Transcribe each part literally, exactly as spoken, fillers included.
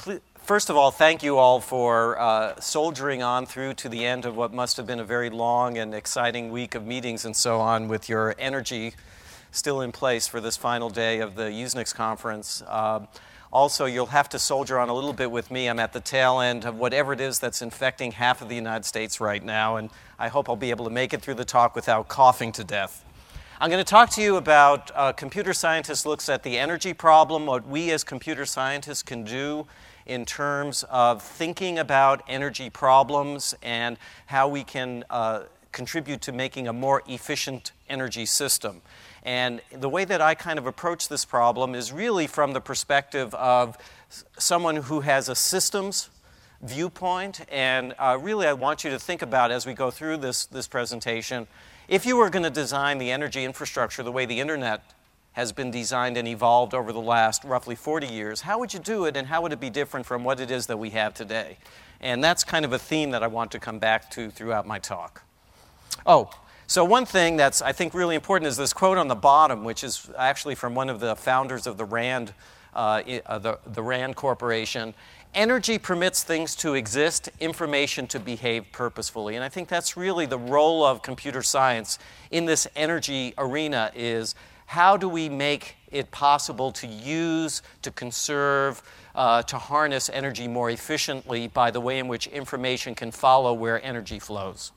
pl- first of all, thank you all for uh, soldiering on through to the end of what must have been a very long and exciting week of meetings and so on, with your energy still in place for this final day of the Usenix conference. Uh, also, you'll have to soldier on a little bit with me. I'm at the tail end of whatever it is that's infecting half of the United States right now, and I hope I'll be able to make it through the talk without coughing to death. I'm going to talk to you about uh, Computer Scientist looks at the energy problem, what we as computer scientists can do in terms of thinking about energy problems and how we can uh, contribute to making a more efficient energy system. And the way that I kind of approach this problem is really from the perspective of someone who has a systems viewpoint. And uh, really I want you to think about, as we go through this, this presentation, if you were going to design the energy infrastructure the way the internet has been designed and evolved over the last roughly forty years, how would you do it, and how would it be different from what it is that we have today? And that's kind of a theme that I want to come back to throughout my talk. Oh, so one thing that's, I think, really important is this quote on the bottom, which is actually from one of the founders of the RAND, uh, the, the RAND Corporation. Energy permits things to exist, information to behave purposefully. And I think that's really the role of computer science in this energy arena, is how do we make it possible to use, to conserve, uh, to harness energy more efficiently by the way in which information can follow where energy flows.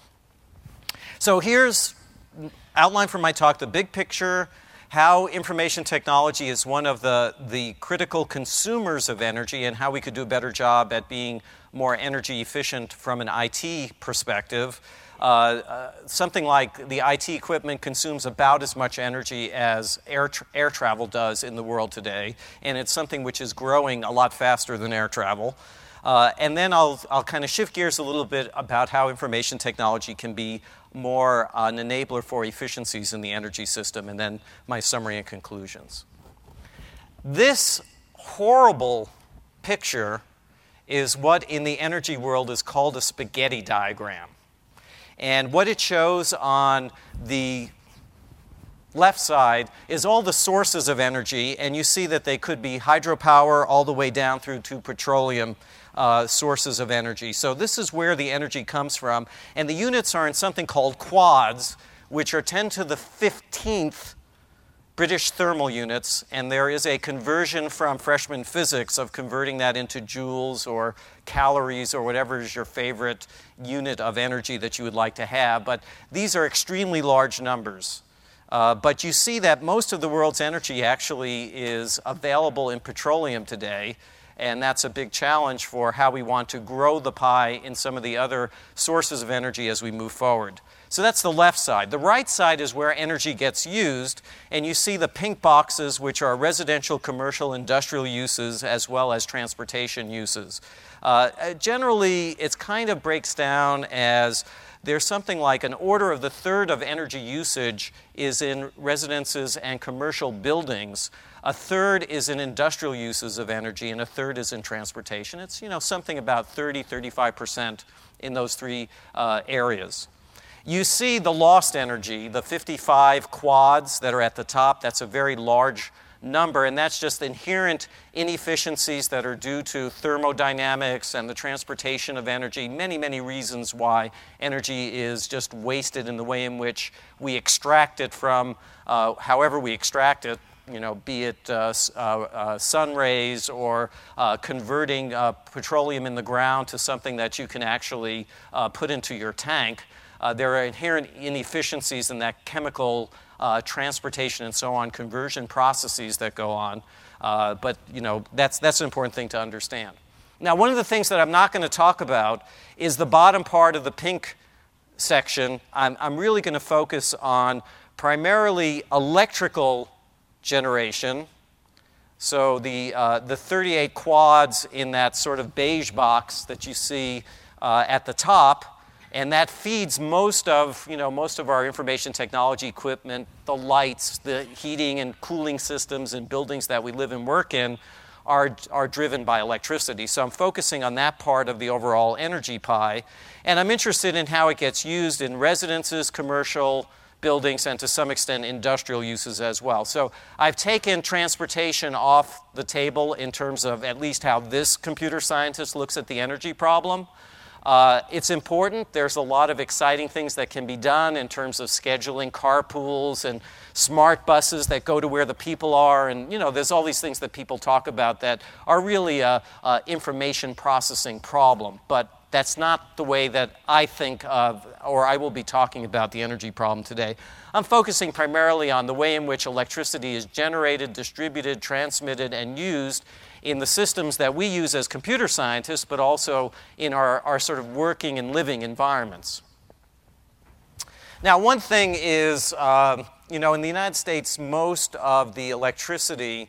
So here's outline for my talk, the big picture, how information technology is one of the, the critical consumers of energy, and how we could do a better job at being more energy efficient from an I T perspective. Uh, uh, something like the I T equipment consumes about as much energy as air, tra- air travel does in the world today, and it's something which is growing a lot faster than air travel. Uh, and then I'll, I'll kind of shift gears a little bit about how information technology can be more uh, an enabler for efficiencies in the energy system, and then my summary and conclusions. This horrible picture is what in the energy world is called a spaghetti diagram. And what it shows on the left side is all the sources of energy, and you see that they could be hydropower all the way down through to petroleum uh, sources of energy. So this is where the energy comes from, and the units are in something called quads, which are ten to the fifteenth British thermal units, and there is a conversion from freshman physics of converting that into joules or calories or whatever is your favorite unit of energy that you would like to have, but these are extremely large numbers. Uh, but you see that most of the world's energy actually is available in petroleum today, and that's a big challenge for how we want to grow the pie in some of the other sources of energy as we move forward. So that's the left side. The right side is where energy gets used, and you see the pink boxes, which are residential, commercial, industrial uses, as well as transportation uses. Uh, generally, it kind of breaks down as there's something like an order of the third of energy usage is in residences and commercial buildings. A third is in industrial uses of energy, and a third is in transportation. It's, you know, something about thirty, thirty-five percent in those three uh, areas. You see the lost energy, the fifty-five quads that are at the top. That's a very large number, and that's just inherent inefficiencies that are due to thermodynamics and the transportation of energy, many, many reasons why energy is just wasted in the way in which we extract it from, uh, however we extract it, you know, be it uh, uh, uh, sun rays or uh, converting uh, petroleum in the ground to something that you can actually uh, put into your tank. Uh, there are inherent inefficiencies in that chemical uh, transportation and so on, conversion processes that go on. Uh, but, you know, that's, that's an important thing to understand. Now, one of the things that I'm not going to talk about is the bottom part of the pink section. I'm, I'm really going to focus on primarily electrical generation. So the, uh, the thirty-eight quads in that sort of beige box that you see uh, at the top. And that feeds most of, you know, most of our information technology equipment, the lights, the heating and cooling systems in buildings that we live and work in are, are driven by electricity. So I'm focusing on that part of the overall energy pie. And I'm interested in how it gets used in residences, commercial, buildings and to some extent industrial uses as well. So I've taken transportation off the table in terms of at least how this computer scientist looks at the energy problem. Uh, it's important. There's a lot of exciting things that can be done in terms of scheduling carpools and smart buses that go to where the people are. And, you know, there's all these things that people talk about that are really a, a information processing problem. But that's not the way that I think of, or I will be talking about the energy problem today. I'm focusing primarily on the way in which electricity is generated, distributed, transmitted, and used in the systems that we use as computer scientists, but also in our, our sort of working and living environments. Now, one thing is, uh, you know, in the United States, most of the electricity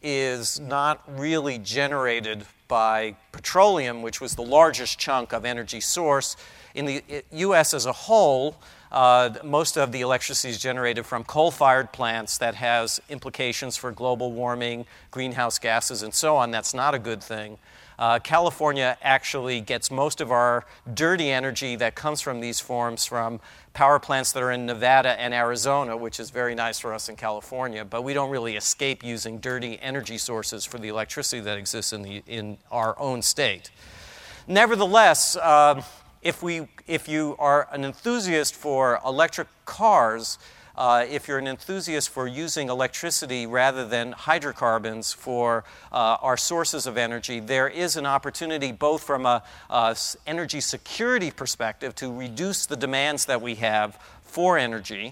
is not really generated by petroleum, which was the largest chunk of energy source. In the U S as a whole, uh, most of the electricity is generated from coal-fired plants. That has implications for global warming, greenhouse gases, and so on. That's not a good thing. Uh, California actually gets most of our dirty energy that comes from these forms from power plants that are in Nevada and Arizona, which is very nice for us in California, but we don't really escape using dirty energy sources for the electricity that exists in, the, in our own state. Nevertheless, uh, if, we, if you are an enthusiast for electric cars, Uh, if you're an enthusiast for using electricity rather than hydrocarbons for uh, our sources of energy, there is an opportunity both from a, a energy security perspective to reduce the demands that we have for energy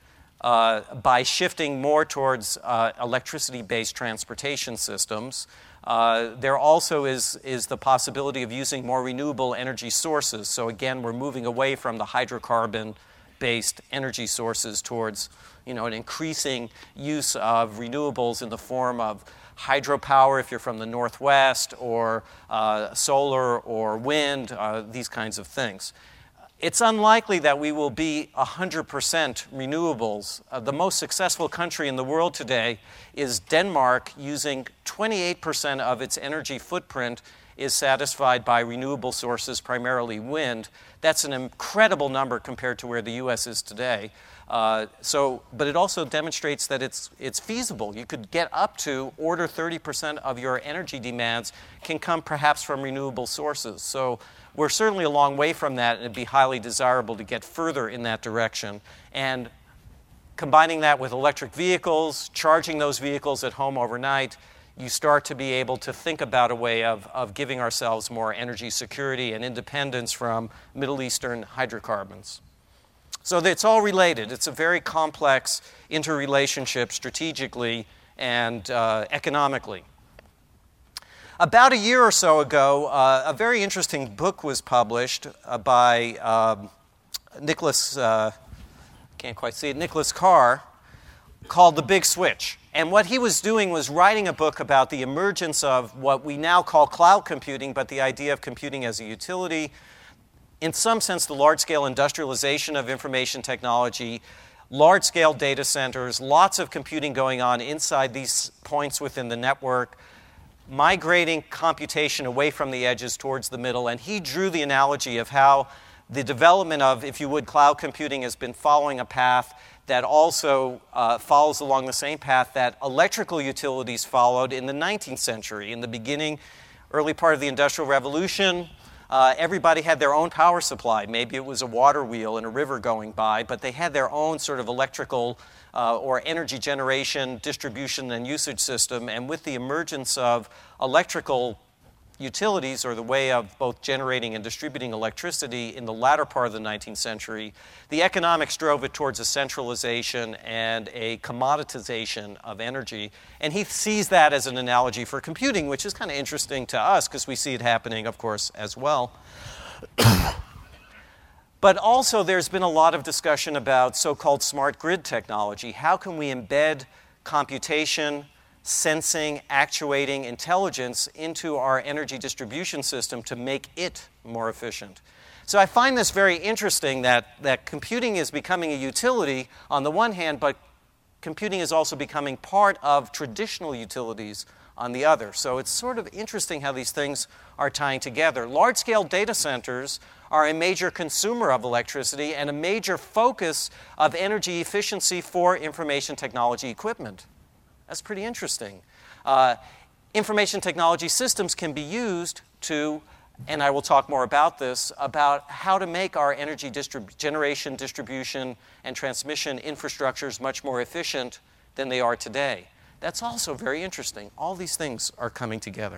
uh, by shifting more towards uh, electricity-based transportation systems. Uh, there also is, is the possibility of using more renewable energy sources. So again, we're moving away from the hydrocarbon based energy sources towards, you know, an increasing use of renewables in the form of hydropower if you're from the Northwest, or uh, solar or wind, uh, these kinds of things. It's unlikely that we will be one hundred percent renewables. Uh, the most successful country in the world today is Denmark, using twenty-eight percent of its energy footprint is satisfied by renewable sources, primarily wind. That's an incredible number compared to where the U S is today. Uh, so, but it also demonstrates that it's, it's feasible. You could get up to order thirty percent of your energy demands can come perhaps from renewable sources. So we're certainly a long way from that, and it'd be highly desirable to get further in that direction. And combining that with electric vehicles, charging those vehicles at home overnight, you start to be able to think about a way of, of giving ourselves more energy security and independence from Middle Eastern hydrocarbons. So it's all related. It's a very complex interrelationship strategically and uh, economically. About a year or so ago, uh, a very interesting book was published uh, by um, Nicholas, uh, can't quite see it, Nicholas Carr, called The Big Switch. And what he was doing was writing a book about the emergence of what we now call cloud computing, but the idea of computing as a utility. In some sense, the large-scale industrialization of information technology, large-scale data centers, lots of computing going on inside these points within the network, migrating computation away from the edges towards the middle. And he drew the analogy of how the development of, if you would, cloud computing has been following a path that also uh, follows along the same path that electrical utilities followed in the nineteenth century. In the beginning, early part of the Industrial Revolution, uh, everybody had their own power supply. Maybe it was a water wheel in a river going by, but they had their own sort of electrical uh, or energy generation, distribution, and usage system. And with the emergence of electrical utilities, or the way of both generating and distributing electricity in the latter part of the nineteenth century, the economics drove it towards a centralization and a commoditization of energy. And he sees that as an analogy for computing, which is kind of interesting to us because we see it happening, of course, as well. But also there's been a lot of discussion about so-called smart grid technology. How can we embed computation, sensing, actuating intelligence into our energy distribution system to make it more efficient? So I find this very interesting that, that computing is becoming a utility on the one hand, but computing is also becoming part of traditional utilities on the other. So it's sort of interesting how these things are tying together. Large-scale data centers are a major consumer of electricity and a major focus of energy efficiency for information technology equipment. That's pretty interesting. Uh, information technology systems can be used to, and I will talk more about this, about how to make our energy distrib- generation, distribution, and transmission infrastructures much more efficient than they are today. That's also very interesting. All these things are coming together.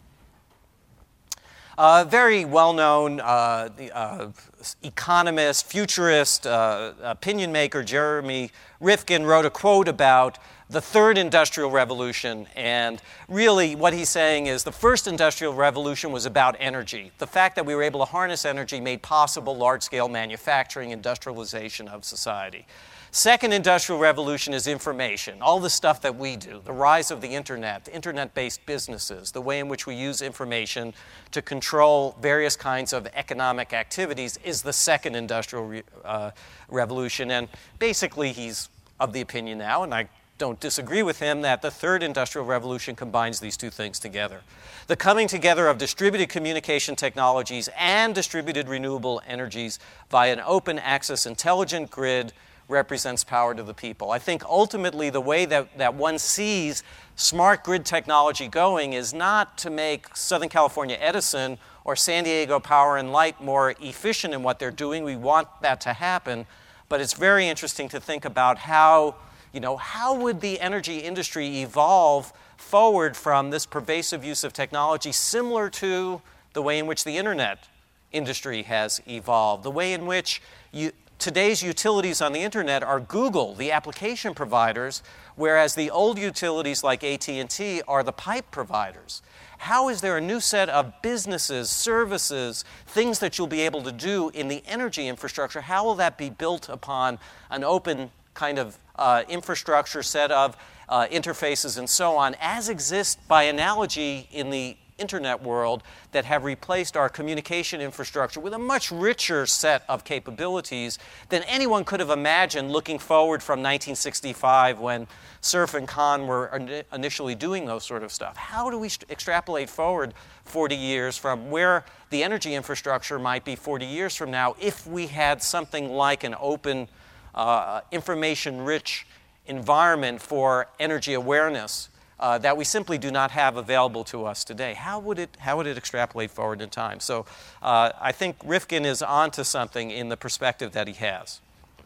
A uh, very well-known uh, uh, economist, futurist, uh, opinion maker, Jeremy Rifkin, wrote a quote about the third industrial revolution. And really what he's saying is the first industrial revolution was about energy. The fact that we were able to harness energy made possible large-scale manufacturing, industrialization of society. Second industrial revolution is information, all the stuff that we do, the rise of the internet, internet-based businesses, the way in which we use information to control various kinds of economic activities is the second industrial re- uh, revolution. And basically he's of the opinion now, and I don't disagree with him, that the third industrial revolution combines these two things together. The coming together of distributed communication technologies and distributed renewable energies via an open access intelligent grid represents power to the people. I think ultimately the way that, that one sees smart grid technology going is not to make Southern California Edison or San Diego Power and Light more efficient in what they're doing. We want that to happen, but it's very interesting to think about how, you know, how would the energy industry evolve forward from this pervasive use of technology similar to the way in which the internet industry has evolved, the way in which you today's utilities on the internet are Google, the application providers, whereas the old utilities like A T and T are the pipe providers. How is there a new set of businesses, services, things that you'll be able to do in the energy infrastructure? How will that be built upon an open kind of uh, infrastructure set of uh, interfaces and so on, as exists by analogy in the internet world, that have replaced our communication infrastructure with a much richer set of capabilities than anyone could have imagined looking forward from nineteen sixty-five when Cerf and Kahn were initially doing those sort of stuff. How do we extrapolate forward forty years from where the energy infrastructure might be forty years from now if we had something like an open, uh, information-rich environment for energy awareness Uh, that we simply do not have available to us today? How would it, how would it extrapolate forward in time? So uh, I think Rifkin is onto something in the perspective that he has.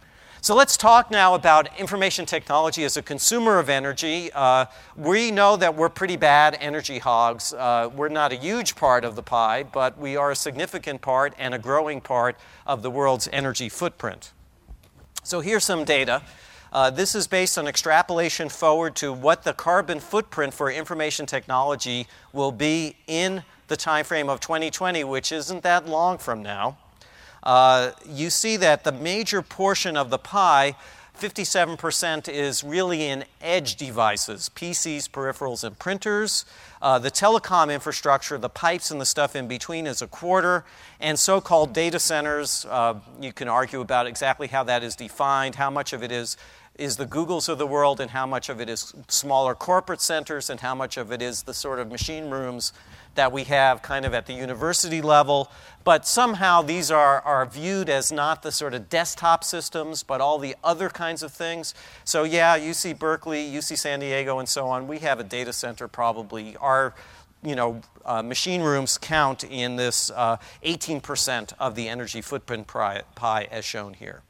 So let's talk now about information technology as a consumer of energy. Uh, we know that we're pretty bad energy hogs. Uh, we're not a huge part of the pie, but we are a significant part and a growing part of the world's energy footprint. So here's some data. Uh, this is based on extrapolation forward to what the carbon footprint for information technology will be in the time frame of twenty twenty, which isn't that long from now. Uh, you see that the major portion of the pie, fifty-seven percent, is really in edge devices, P Cs, peripherals, and printers. Uh, the telecom infrastructure, the pipes and the stuff in between, is a quarter. And so-called data centers, uh, you can argue about exactly how that is defined, how much of it is is the Googles of the world and how much of it is smaller corporate centers and how much of it is the sort of machine rooms that we have kind of at the university level. But somehow these are, are viewed as not the sort of desktop systems, but all the other kinds of things. So yeah, U C Berkeley, U C San Diego, and so on, we have a data center probably. Our you know, uh, machine rooms count in this uh, eighteen percent of the energy footprint pie as shown here.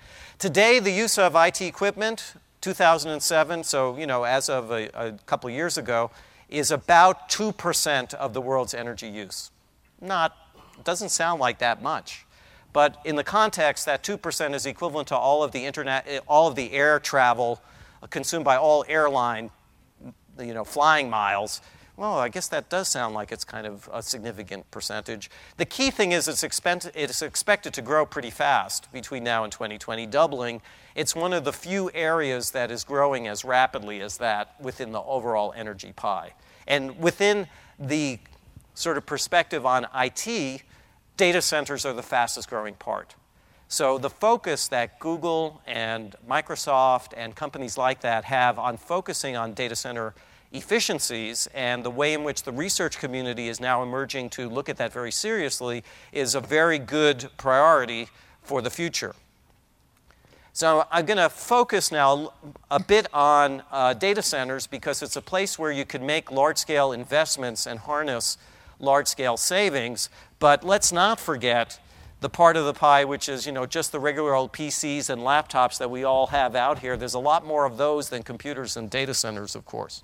Today, the use of I T equipment, two thousand seven, so you know, as of a, a couple of years ago, is about two percent of the world's energy use. Not, doesn't sound like that much, but in the context, that two percent is equivalent to all of the internet, all of the air travel consumed by all airline, you know, flying miles. Well, I guess that does sound like it's kind of a significant percentage. The key thing is it's, expect, it's expected to grow pretty fast between now and twenty twenty, doubling. It's one of the few areas that is growing as rapidly as that within the overall energy pie. And within the sort of perspective on I T, data centers are the fastest growing part. So the focus that Google and Microsoft and companies like that have on focusing on data center efficiencies, and the way in which the research community is now emerging to look at that very seriously is a very good priority for the future. So I'm going to focus now a bit on uh, data centers because it's a place where you can make large-scale investments and harness large-scale savings. But let's not forget the part of the pie which is, you know, just the regular old P Cs and laptops that we all have out here. There's a lot more of those than computers and data centers, of course.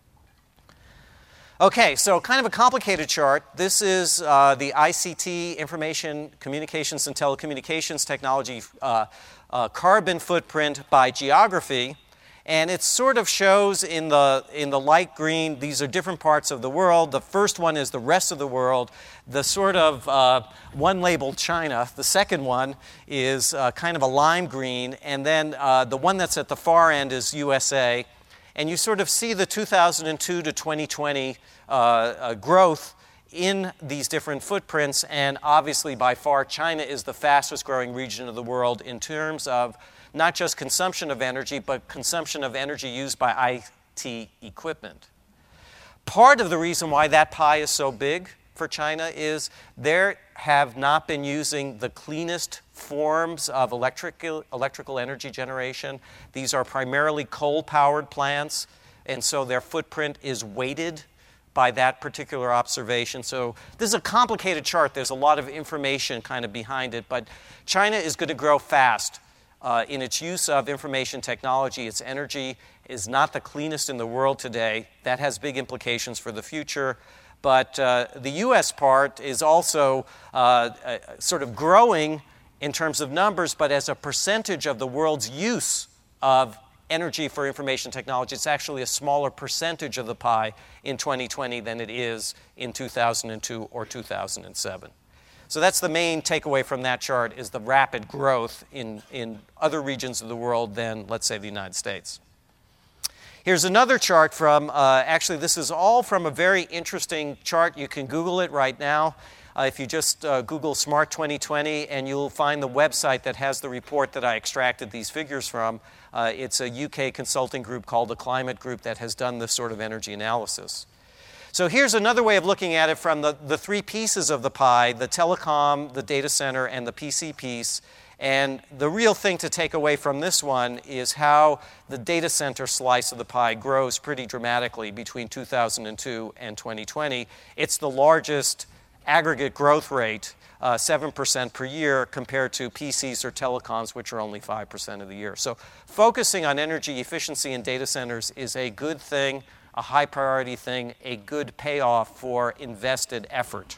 Okay, so kind of a complicated chart. This is uh, the I C T, Information Communications and Telecommunications Technology uh, uh, carbon footprint by geography. And it sort of shows in the, in the light green, these are different parts of the world. The first one is the rest of the world. The sort of uh, one labeled China. The second one is uh, kind of a lime green. And then uh, the one that's at the far end is U S A. And you sort of see the two thousand two to twenty twenty uh, uh, growth in these different footprints. And obviously, by far, China is the fastest growing region of the world in terms of not just consumption of energy, but consumption of energy used by I T equipment. Part of the reason why that pie is so big for China is they have not been using the cleanest forms of electrical, electrical energy generation. These are primarily coal-powered plants, and so their footprint is weighted by that particular observation. So this is a complicated chart. There's a lot of information kind of behind it, but China is going to grow fast uh, in its use of information technology. Its energy is not the cleanest in the world today. That has big implications for the future. But uh, the U S part is also uh, uh, sort of growing in terms of numbers, but as a percentage of the world's use of energy for information technology, it's actually a smaller percentage of the pie in twenty twenty than it is in two thousand two or two thousand seven. So that's the main takeaway from that chart, is the rapid growth in, in other regions of the world than, let's say, the United States. Here's another chart from, uh, actually this is all from a very interesting chart. You can Google it right now. Uh, if you just uh, Google Smart twenty twenty, and you'll find the website that has the report that I extracted these figures from. Uh, it's a U K consulting group called the Climate Group that has done this sort of energy analysis. So here's another way of looking at it from the, the three pieces of the pie, the telecom, the data center, and the P C piece. And the real thing to take away from this one is how the data center slice of the pie grows pretty dramatically between two thousand two and twenty twenty. It's the largest aggregate growth rate, uh, seven percent per year, compared to P Cs or telecoms, which are only five percent of the year. So focusing on energy efficiency in data centers is a good thing, a high priority thing, a good payoff for invested effort.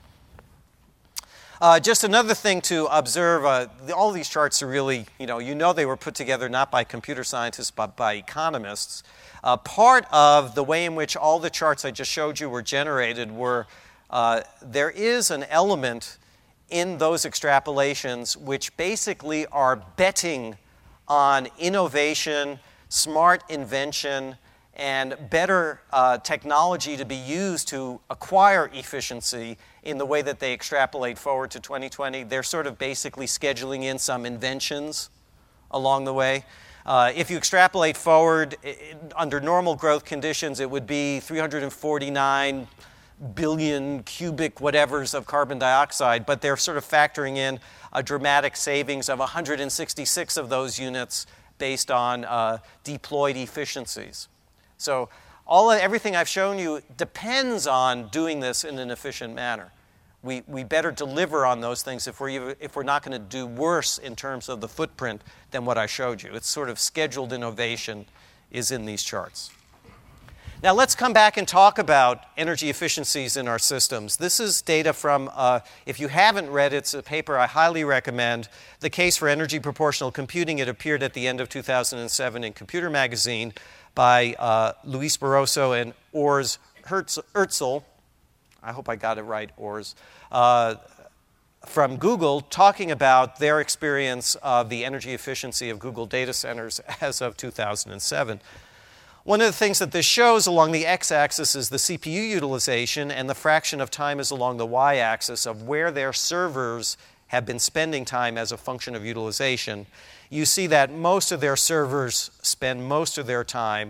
Uh, just another thing to observe, uh, the, all these charts are really, you know, you know they were put together not by computer scientists but by economists. Uh, part of the way in which all the charts I just showed you were generated were, uh, there is an element in those extrapolations which basically are betting on innovation, smart invention, and better uh, technology to be used to acquire efficiency in the way that they extrapolate forward to twenty twenty. They're sort of basically scheduling in some inventions along the way. Uh, if you extrapolate forward, it, under normal growth conditions, it would be three hundred forty-nine billion cubic whatevers of carbon dioxide, but they're sort of factoring in a dramatic savings of one hundred sixty-six of those units based on uh, deployed efficiencies. So all of, everything I've shown you depends on doing this in an efficient manner. We, we better deliver on those things if we're, if we're not going to do worse in terms of the footprint than what I showed you. It's sort of scheduled innovation is in these charts. Now let's come back and talk about energy efficiencies in our systems. This is data from, uh, if you haven't read it, it's a paper I highly recommend, The Case for Energy Proportional Computing. It appeared at the end of two thousand seven in Computer Magazine by uh, Luis Barroso and Urs Ertzel. I hope I got it right, Urs. Uh, from Google, talking about their experience of the energy efficiency of Google data centers as of two thousand seven. One of the things that this shows along the x-axis is the C P U utilization, and the fraction of time is along the y-axis of where their servers have been spending time as a function of utilization. You see that most of their servers spend most of their time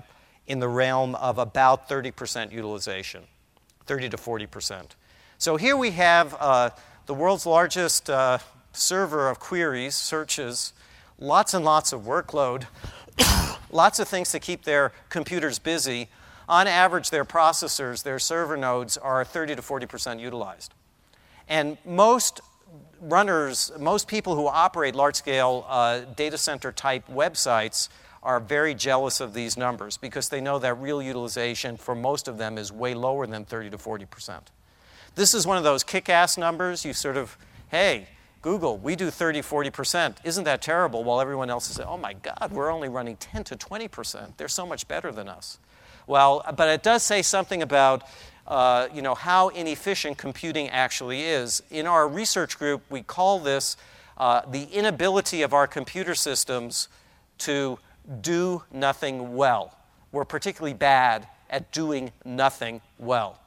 in the realm of about thirty percent utilization, thirty to forty percent. So here we have uh, the world's largest uh, server of queries, searches, lots and lots of workload, lots of things to keep their computers busy. On average, their processors, their server nodes, are thirty to forty percent utilized. And most runners, most people who operate large-scale uh, data center-type websites are very jealous of these numbers because they know that real utilization for most of them is way lower than thirty to forty percent. This is one of those kick-ass numbers. You sort of, hey, Google, we do thirty, forty percent. Isn't that terrible? While everyone else is saying, oh my God, we're only running ten to twenty percent. They're so much better than us. Well, but it does say something about uh, you know, how inefficient computing actually is. In our research group, we call this uh, the inability of our computer systems to do nothing well. We're particularly bad at doing nothing well.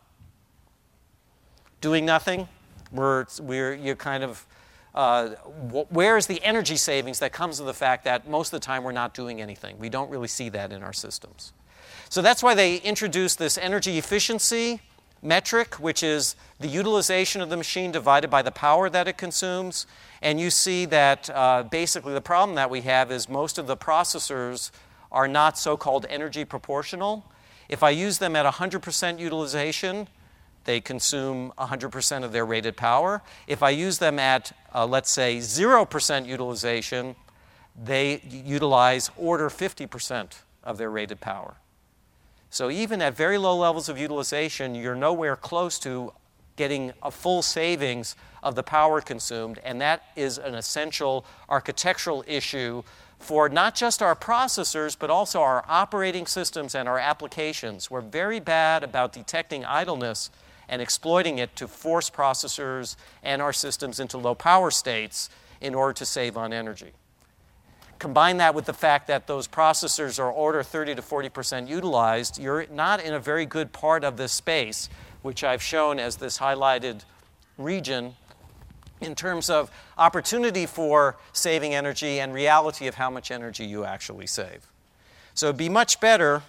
Doing nothing, we're, we're you're kind of, uh, wh- where is the energy savings that comes of the fact that most of the time we're not doing anything? We don't really see that in our systems. So that's why they introduced this energy efficiency metric, which is the utilization of the machine divided by the power that it consumes. And you see that uh, basically the problem that we have is most of the processors are not so-called energy proportional. If I use them at one hundred percent utilization, they consume one hundred percent of their rated power. If I use them at, uh, let's say, zero percent utilization, they utilize order fifty percent of their rated power. So even at very low levels of utilization, you're nowhere close to getting a full savings of the power consumed, and that is an essential architectural issue for not just our processors, but also our operating systems and our applications. We're very bad about detecting idleness and exploiting it to force processors and our systems into low power states in order to save on energy. Combine that with the fact that those processors are order thirty to forty percent utilized, you're not in a very good part of this space, which I've shown as this highlighted region in terms of opportunity for saving energy and reality of how much energy you actually save. So it'd be much better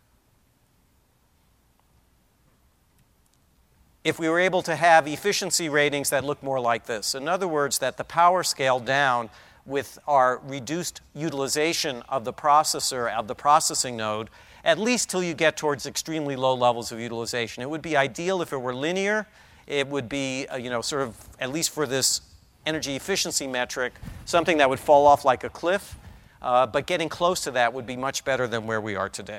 if we were able to have efficiency ratings that look more like this. In other words, that the power scale down with our reduced utilization of the processor, of the processing node, at least till you get towards extremely low levels of utilization. It would be ideal if it were linear. It would be, uh, you know, sort of, at least for this energy efficiency metric, something that would fall off like a cliff. Uh, but getting close to that would be much better than where we are today.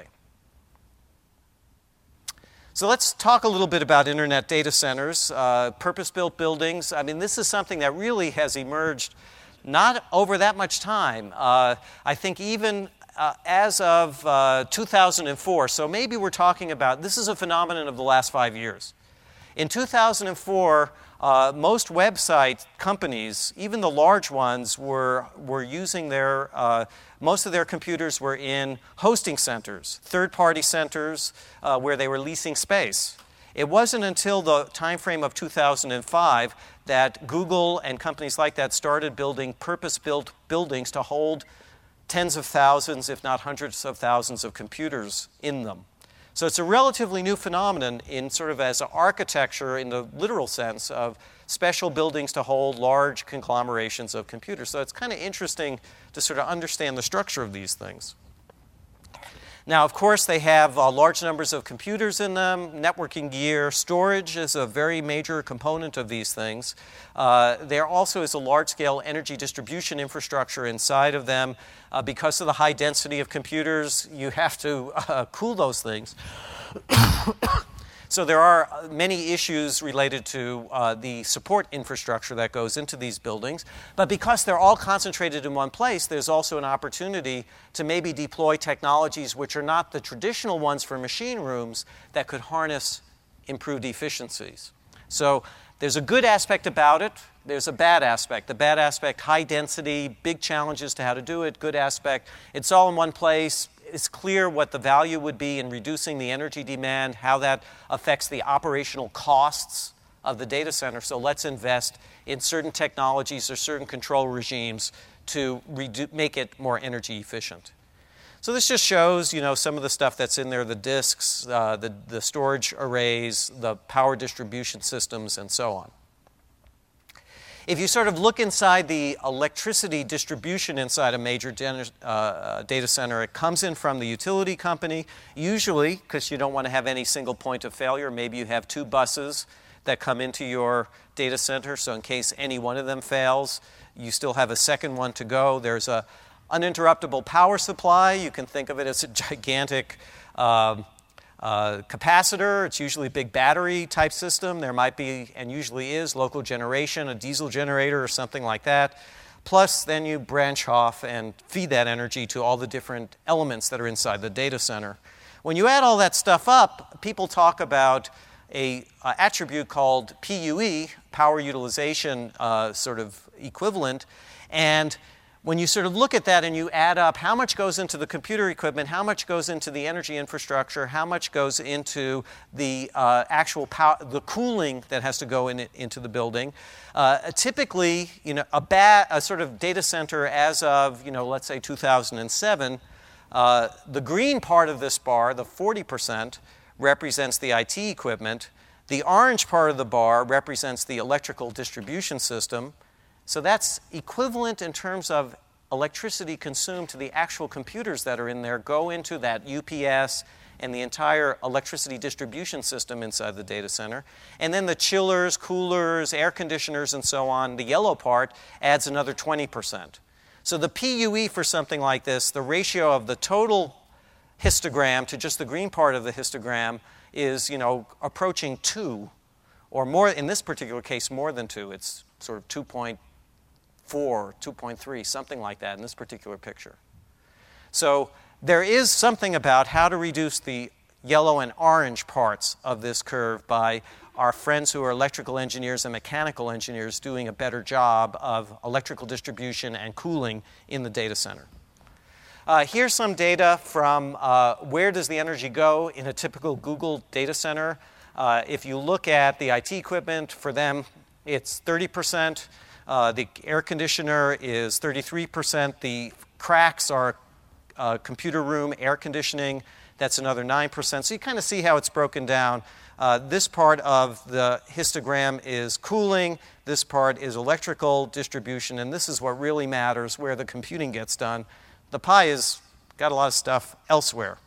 So let's talk a little bit about internet data centers, uh, purpose-built buildings. I mean, this is something that really has emerged not over that much time. Uh, I think even uh, as of uh, two thousand four, so maybe we're talking about, this is a phenomenon of the last five years. In two thousand four, uh, most website companies, even the large ones, were, were using their, uh, most of their computers were in hosting centers, third-party centers uh, where they were leasing space. It wasn't until the time frame of two thousand five that Google and companies like that started building purpose-built buildings to hold tens of thousands, if not hundreds of thousands of computers in them. So it's a relatively new phenomenon in sort of as an architecture in the literal sense of special buildings to hold large conglomerations of computers. So it's kind of interesting to sort of understand the structure of these things. Now, of course, they have uh, large numbers of computers in them, networking gear. Storage is a very major component of these things. Uh, there also is a large-scale energy distribution infrastructure inside of them. Uh, because of the high density of computers, you have to uh, cool those things. So there are many issues related to uh, the support infrastructure that goes into these buildings. But because they're all concentrated in one place, there's also an opportunity to maybe deploy technologies which are not the traditional ones for machine rooms that could harness improved efficiencies. So there's a good aspect about it. There's a bad aspect. The bad aspect, high density, big challenges to how to do it. Good aspect, it's all in one place. It's clear what the value would be in reducing the energy demand, how that affects the operational costs of the data center. So let's invest in certain technologies or certain control regimes to redu- make it more energy efficient. So this just shows, you know, some of the stuff that's in there, the disks, uh, the, the storage arrays, the power distribution systems, and so on. If you sort of look inside the electricity distribution inside a major uh, data center, it comes in from the utility company, usually because you don't want to have any single point of failure. Maybe you have two buses that come into your data center, so in case any one of them fails, you still have a second one to go. There's a uninterruptible power supply. You can think of it as a gigantic uh, uh, capacitor. It's usually a big battery type system. There might be, and usually is, local generation, a diesel generator or something like that. Plus, then you branch off and feed that energy to all the different elements that are inside the data center. When you add all that stuff up, people talk about a uh, attribute called P U E, power utilization uh, sort of equivalent, and when you sort of look at that and you add up how much goes into the computer equipment, how much goes into the energy infrastructure, how much goes into the uh, actual power, the cooling that has to go in it, into the building, uh, typically, you know, a, ba- a sort of data center as of, you know, let's say two thousand seven, uh, the green part of this bar, the forty percent, represents the I T equipment. The orange part of the bar represents the electrical distribution system. So that's equivalent in terms of electricity consumed to the actual computers that are in there go into that U P S and the entire electricity distribution system inside the data center. And then the chillers, coolers, air conditioners, and so on, the yellow part, adds another twenty percent. So the P U E for something like this, the ratio of the total histogram to just the green part of the histogram is, you know, approaching two, or more, in this particular case, more than two. It's sort of two point four, two point three, something like that in this particular picture. So there is something about how to reduce the yellow and orange parts of this curve by our friends who are electrical engineers and mechanical engineers doing a better job of electrical distribution and cooling in the data center. Uh, here's some data from uh, where does the energy go in a typical Google data center. Uh, if you look at the I T equipment, for them it's thirty percent. Uh, the air conditioner is thirty-three percent. The cracks are uh, computer room air conditioning. That's another nine percent. So you kind of see how it's broken down. Uh, this part of the histogram is cooling. This part is electrical distribution. And this is what really matters, where the computing gets done. The pie has got a lot of stuff elsewhere.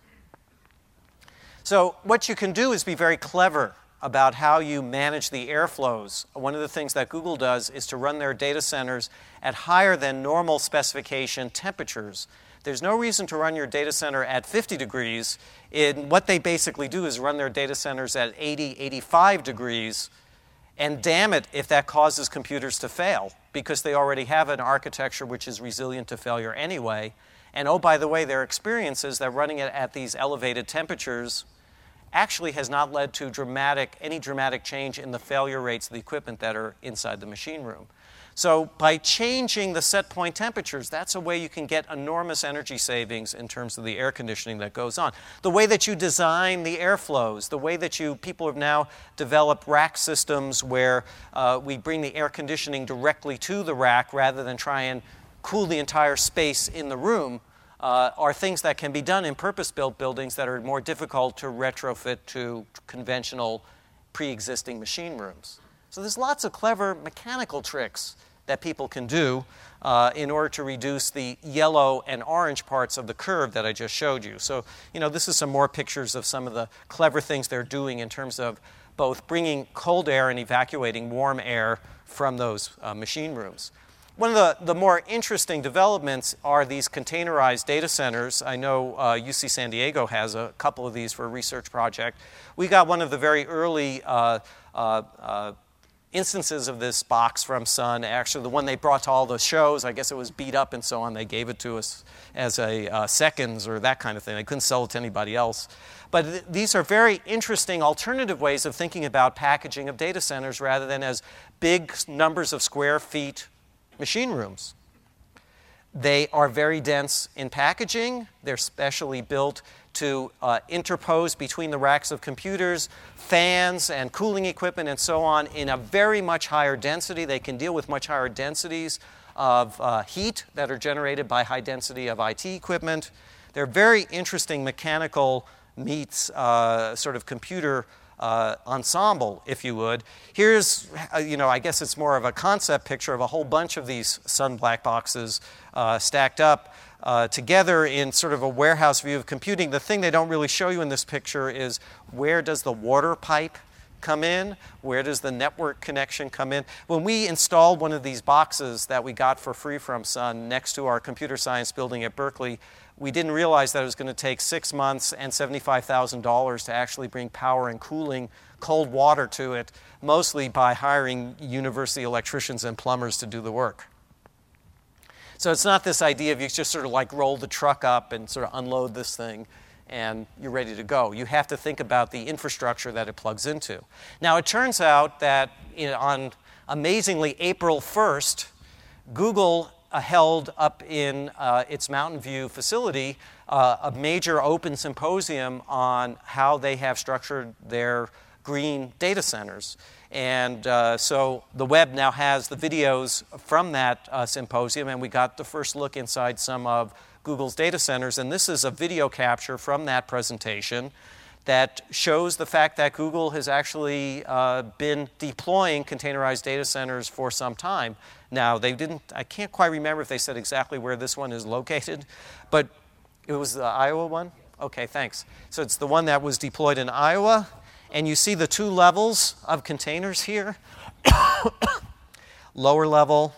So what you can do is be very clever about how you manage the airflows. One of the things that Google does is to run their data centers at higher than normal specification temperatures. There's no reason to run your data center at fifty degrees. In what they basically do is run their data centers at eighty, eighty-five degrees, and damn it if that causes computers to fail, because they already have an architecture which is resilient to failure anyway. And oh, by the way, their experience is that running it at these elevated temperatures actually has not led to dramatic, any dramatic change in the failure rates of the equipment that are inside the machine room. So by changing the set point temperatures, that's a way you can get enormous energy savings in terms of the air conditioning that goes on. The way that you design the airflows, the way that you, people have now developed rack systems where uh, we bring the air conditioning directly to the rack rather than try and cool the entire space in the room, Uh, are things that can be done in purpose-built buildings that are more difficult to retrofit to conventional pre-existing machine rooms. So there's lots of clever mechanical tricks that people can do uh, in order to reduce the yellow and orange parts of the curve that I just showed you. So, you know, this is some more pictures of some of the clever things they're doing in terms of both bringing cold air and evacuating warm air from those uh, machine rooms. One of the, the more interesting developments are these containerized data centers. I know uh, U C San Diego has a couple of these for a research project. We got one of the very early uh, uh, uh, instances of this box from Sun, actually the one they brought to all the shows. I guess it was beat up and so on. They gave it to us as a uh, seconds or that kind of thing. They couldn't sell it to anybody else. But th- these are very interesting alternative ways of thinking about packaging of data centers rather than as big numbers of square feet machine rooms. They are very dense in packaging. They're specially built to uh, interpose between the racks of computers, fans and cooling equipment and so on in a very much higher density. They can deal with much higher densities of uh, heat that are generated by high density of I T equipment. They're very interesting mechanical meets uh, sort of computer uh, ensemble, if you would. Here's, uh, you know, I guess it's more of a concept picture of a whole bunch of these Sun black boxes uh, stacked up uh, together in sort of a warehouse view of computing. The thing they don't really show you in this picture is where does the water pipe come in? Where does the network connection come in? When we installed one of these boxes that we got for free from Sun next to our computer science building at Berkeley, we didn't realize that it was going to take six months and seventy-five thousand dollars to actually bring power and cooling cold water to it, mostly by hiring university electricians and plumbers to do the work. So it's not this idea of you just sort of like roll the truck up and sort of unload this thing and you're ready to go. You have to think about the infrastructure that it plugs into. Now, it turns out that in, on amazingly April first, Google uh, held up in uh, its Mountain View facility uh, a major open symposium on how they have structured their green data centers. And uh, so the web now has the videos from that uh, symposium, and we got the first look inside some of Google's data centers. And this is a video capture from that presentation that shows the fact that Google has actually uh, been deploying containerized data centers for some time. Now, they didn't, I can't quite remember if they said exactly where this one is located, but it was the Iowa one? Okay, thanks. So it's the one that was deployed in Iowa. And you see the two levels of containers here. Lower level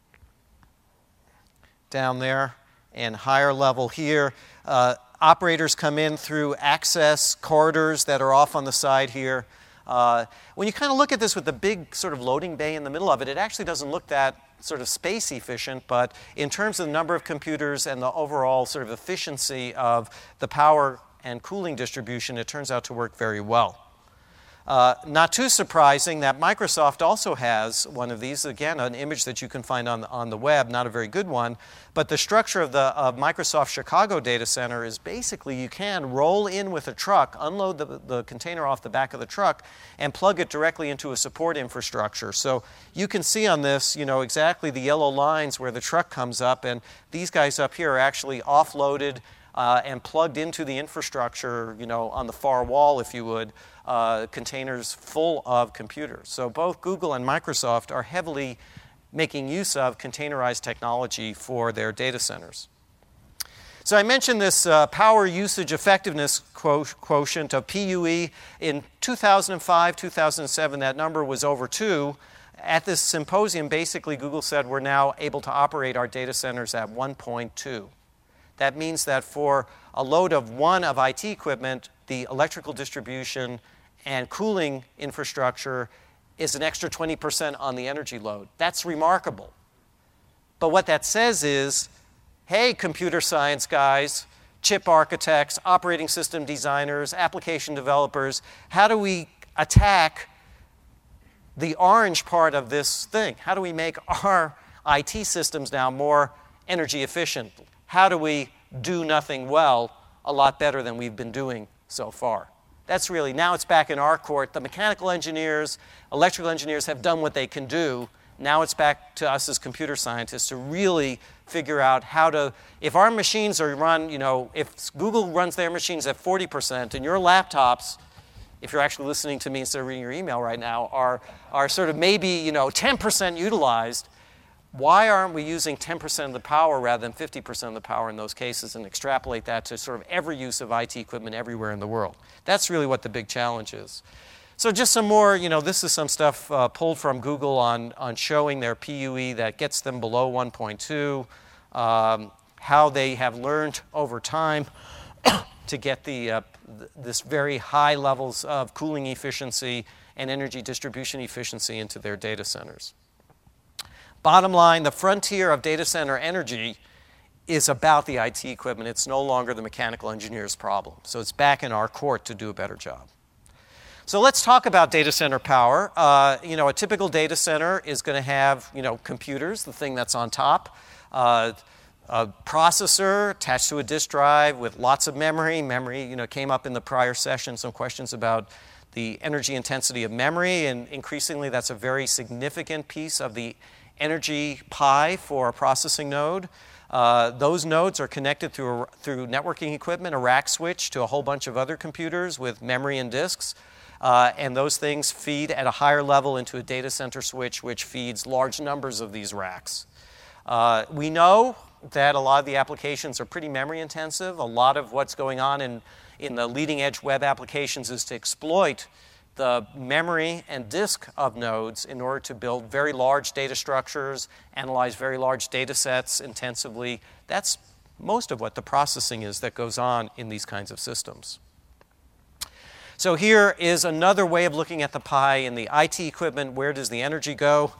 down there and higher level here. Uh, operators come in through access corridors that are off on the side here. Uh, when you kind of look at this with the big sort of loading bay in the middle of it, it actually doesn't look that sort of space efficient, but in terms of the number of computers and the overall sort of efficiency of the power and cooling distribution, it turns out to work very well. Uh, not too surprising that Microsoft also has one of these. Again, an image that you can find on the, on the web, not a very good one. But the structure of the of Microsoft Chicago data center is basically you can roll in with a truck, unload the, the container off the back of the truck, and plug it directly into a support infrastructure. So you can see on this, you know, exactly the yellow lines where the truck comes up, and these guys up here are actually offloaded uh, and plugged into the infrastructure, you know, on the far wall, if you would. Uh, containers full of computers. So both Google and Microsoft are heavily making use of containerized technology for their data centers. So I mentioned this uh, power usage effectiveness quotient of P U E. In two thousand five, two thousand seven, that number was over two. At this symposium, basically, Google said we're now able to operate our data centers at one point two. That means that for a load of one of I T equipment, the electrical distribution and cooling infrastructure is an extra twenty percent on the energy load. That's remarkable. But what that says is, hey, computer science guys, chip architects, operating system designers, application developers, how do we attack the orange part of this thing? How do we make our I T systems now more energy efficient? How do we do nothing well a lot better than we've been doing so far? That's really, now it's back in our court. The mechanical engineers, electrical engineers have done what they can do. Now it's back to us as computer scientists to really figure out how to, if our machines are run, you know, if Google runs their machines at forty percent and your laptops, if you're actually listening to me instead of reading your email right now, are, are sort of maybe, you know, ten percent utilized, why aren't we using ten percent of the power rather than fifty percent of the power in those cases and extrapolate that to sort of every use of I T equipment everywhere in the world? That's really what the big challenge is. So just some more, you know, this is some stuff uh, pulled from Google on, on showing their P U E that gets them below one point two, um, how they have learned over time to get the, uh, th this very high levels of cooling efficiency and energy distribution efficiency into their data centers. Bottom line, the frontier of data center energy is about the I T equipment. It's no longer the mechanical engineer's problem. So it's back in our court to do a better job. So let's talk about data center power. Uh, you know, a typical data center is going to have, you know, computers, the thing that's on top, uh, a processor attached to a disk drive with lots of memory. Memory, you know, came up in the prior session, some questions about the energy intensity of memory, and increasingly that's a very significant piece of the energy pie for a processing node. Uh, those nodes are connected through, a, through networking equipment, a rack switch, to a whole bunch of other computers with memory and disks. Uh, and those things feed at a higher level into a data center switch, which feeds large numbers of these racks. Uh, we know that a lot of the applications are pretty memory intensive. A lot of what's going on in, in the leading edge web applications is to exploit the memory and disk of nodes in order to build very large data structures, analyze very large data sets intensively. That's most of what the processing is that goes on in these kinds of systems. So here is another way of looking at the pie in the I T equipment. Where does the energy go?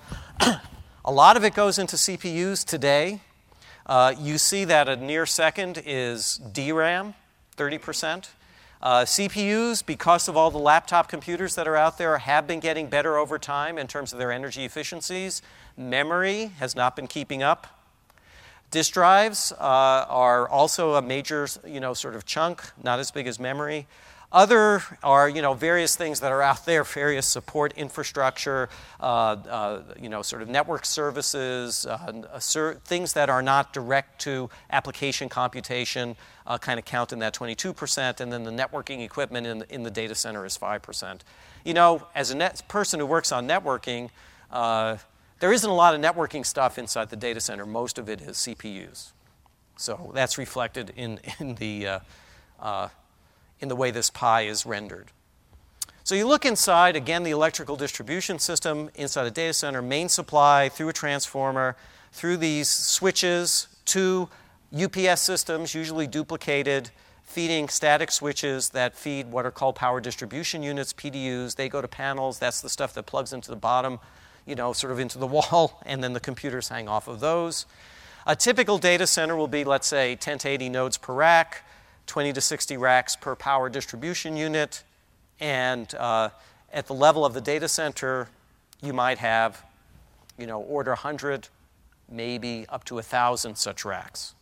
A lot of it goes into C P Us today. Uh, you see that a near second is D RAM, thirty percent. Uh, C P Us, because of all the laptop computers that are out there, have been getting better over time in terms of their energy efficiencies. Memory has not been keeping up. Disk drives uh, are also a major, you know, sort of chunk, not as big as memory. Other are, you know, various things that are out there, various support infrastructure, uh, uh, you know, sort of network services, uh, ser- things that are not direct to application computation uh, kind of count in that twenty-two percent, and then the networking equipment in the, in the data center is five percent. You know, as a net person who works on networking, uh, there isn't a lot of networking stuff inside the data center. Most of it is C P Us. So that's reflected in, in the uh, uh, in the way this pie is rendered. So you look inside, again, the electrical distribution system inside a data center, main supply through a transformer, through these switches to U P S systems, usually duplicated, feeding static switches that feed what are called power distribution units, P D Us. They go to panels. That's the stuff that plugs into the bottom, you know, sort of into the wall, and then the computers hang off of those. A typical data center will be, let's say, ten to eighty nodes per rack, twenty to sixty racks per power distribution unit, and uh, at the level of the data center, you might have, you know, order one hundred, maybe up to one thousand such racks.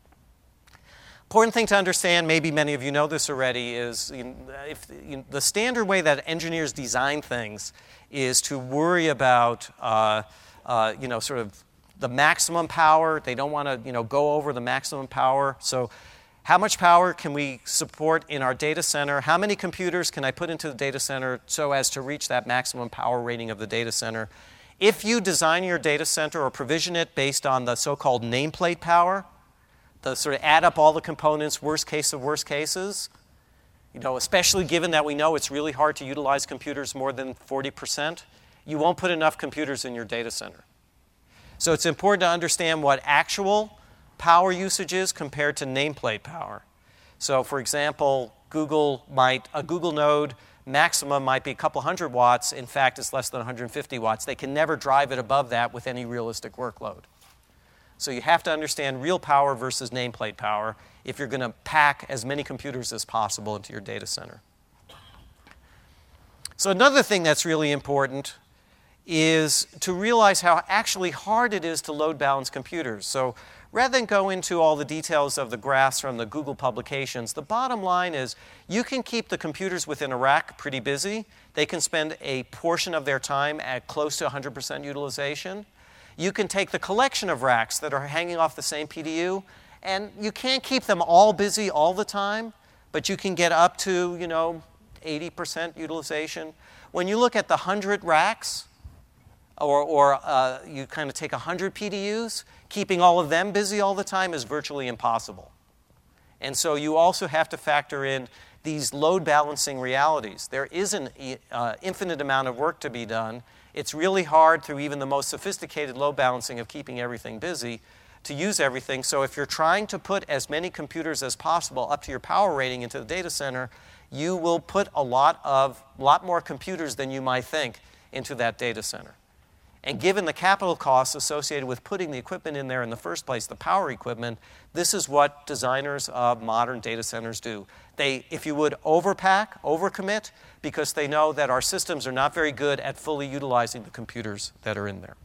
Important thing to understand, maybe many of you know this already, is you know, if you know, the standard way that engineers design things is to worry about, uh, uh, you know, sort of the maximum power. They don't want to, you know, go over the maximum power. So how much power can we support in our data center? How many computers can I put into the data center so as to reach that maximum power rating of the data center? If you design your data center or provision it based on the so-called nameplate power, the sort of add up all the components, worst case of worst cases, you know, especially given that we know it's really hard to utilize computers more than forty percent, you won't put enough computers in your data center. So it's important to understand what actual power usage is compared to nameplate power. So for example, Google might, a Google node maximum might be a couple hundred watts. In fact, it's less than one hundred fifty watts. They can never drive it above that with any realistic workload. So you have to understand real power versus nameplate power if you're going to pack as many computers as possible into your data center. So another thing that's really important is to realize how actually hard it is to load balance computers. So rather than go into all the details of the graphs from the Google publications, the bottom line is you can keep the computers within a rack pretty busy. They can spend a portion of their time at close to one hundred percent utilization. You can take the collection of racks that are hanging off the same P D U, and you can't keep them all busy all the time, but you can get up to, you know, eighty percent utilization. When you look at the one hundred racks, or, or uh, you kind of take one hundred P D Us, keeping all of them busy all the time is virtually impossible. And so you also have to factor in these load balancing realities. There is an uh, infinite amount of work to be done. It's really hard through even the most sophisticated load balancing of keeping everything busy to use everything. So if you're trying to put as many computers as possible up to your power rating into the data center, you will put a lot of, lot more computers than you might think into that data center. And given the capital costs associated with putting the equipment in there in the first place, the power equipment, this is what designers of modern data centers do. They, if you would, overpack, overcommit, because they know that our systems are not very good at fully utilizing the computers that are in there.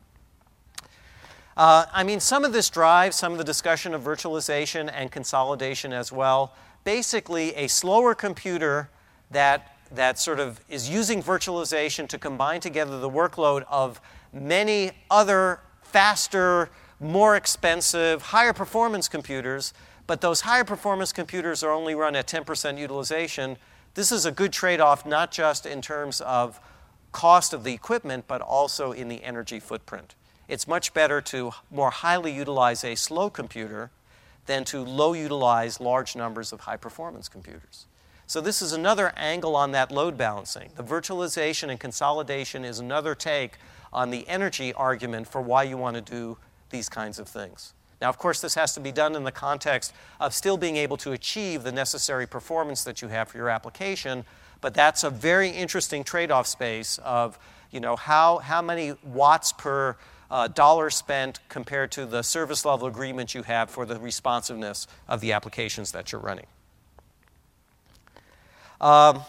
Uh, I mean, some of this drives some of the discussion of virtualization and consolidation as well. Basically, a slower computer that that sort of is using virtualization to combine together the workload of many other faster, more expensive, higher performance computers, but those higher performance computers are only run at ten percent utilization. This is a good trade-off, not just in terms of cost of the equipment, but also in the energy footprint. It's much better to more highly utilize a slow computer than to low utilize large numbers of high performance computers. So this is another angle on that load balancing. The virtualization and consolidation is another take on the energy argument for why you want to do these kinds of things. Now, of course, this has to be done in the context of still being able to achieve the necessary performance that you have for your application, but that's a very interesting trade-off space of, you know, how, how many watts per uh, dollar spent compared to the service level agreement you have for the responsiveness of the applications that you're running. Um,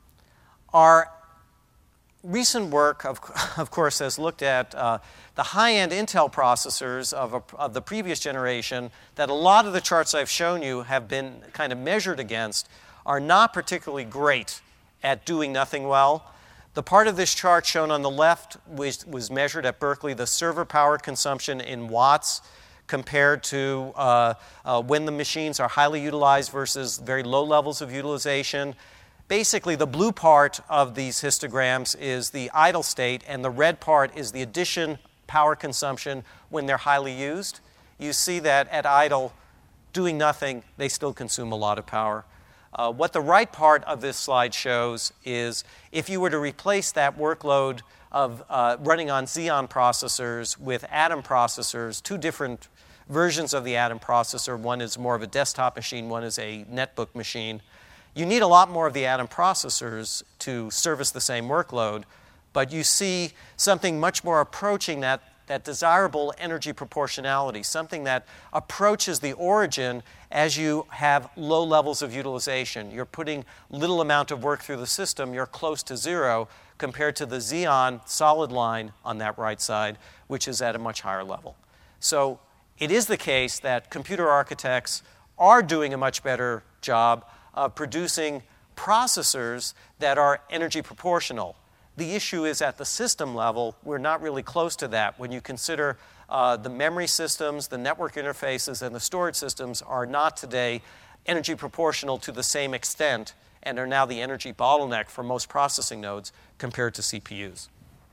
our recent work, of, of course, has looked at uh, the high-end Intel processors of, a, of the previous generation that a lot of the charts I've shown you have been kind of measured against are not particularly great at doing nothing well. The part of this chart shown on the left was, was measured at Berkeley, the server power consumption in watts compared to uh, uh, when the machines are highly utilized versus very low levels of utilization. Basically, the blue part of these histograms is the idle state, and the red part is the addition power consumption when they're highly used. You see that at idle, doing nothing, they still consume a lot of power. Uh, what the right part of this slide shows is if you were to replace that workload of uh, running on Xeon processors with Atom processors, two different versions of the Atom processor, one is more of a desktop machine, one is a netbook machine. You need a lot more of the Atom processors to service the same workload, but you see something much more approaching that, that desirable energy proportionality, something that approaches the origin as you have low levels of utilization. You're putting little amount of work through the system, you're close to zero compared to the Xeon solid line on that right side, which is at a much higher level. So it is the case that computer architects are doing a much better job of producing processors that are energy proportional. The issue is at the system level, we're not really close to that. When you consider uh, the memory systems, the network interfaces, and the storage systems are not today energy proportional to the same extent and are now the energy bottleneck for most processing nodes compared to C P Us.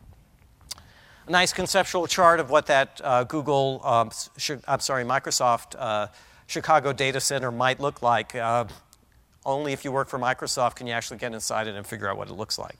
A nice conceptual chart of what that uh, Google, um, I'm sorry, Microsoft uh, Chicago data center might look like. Uh, only if you work for Microsoft can you actually get inside it and figure out what it looks like.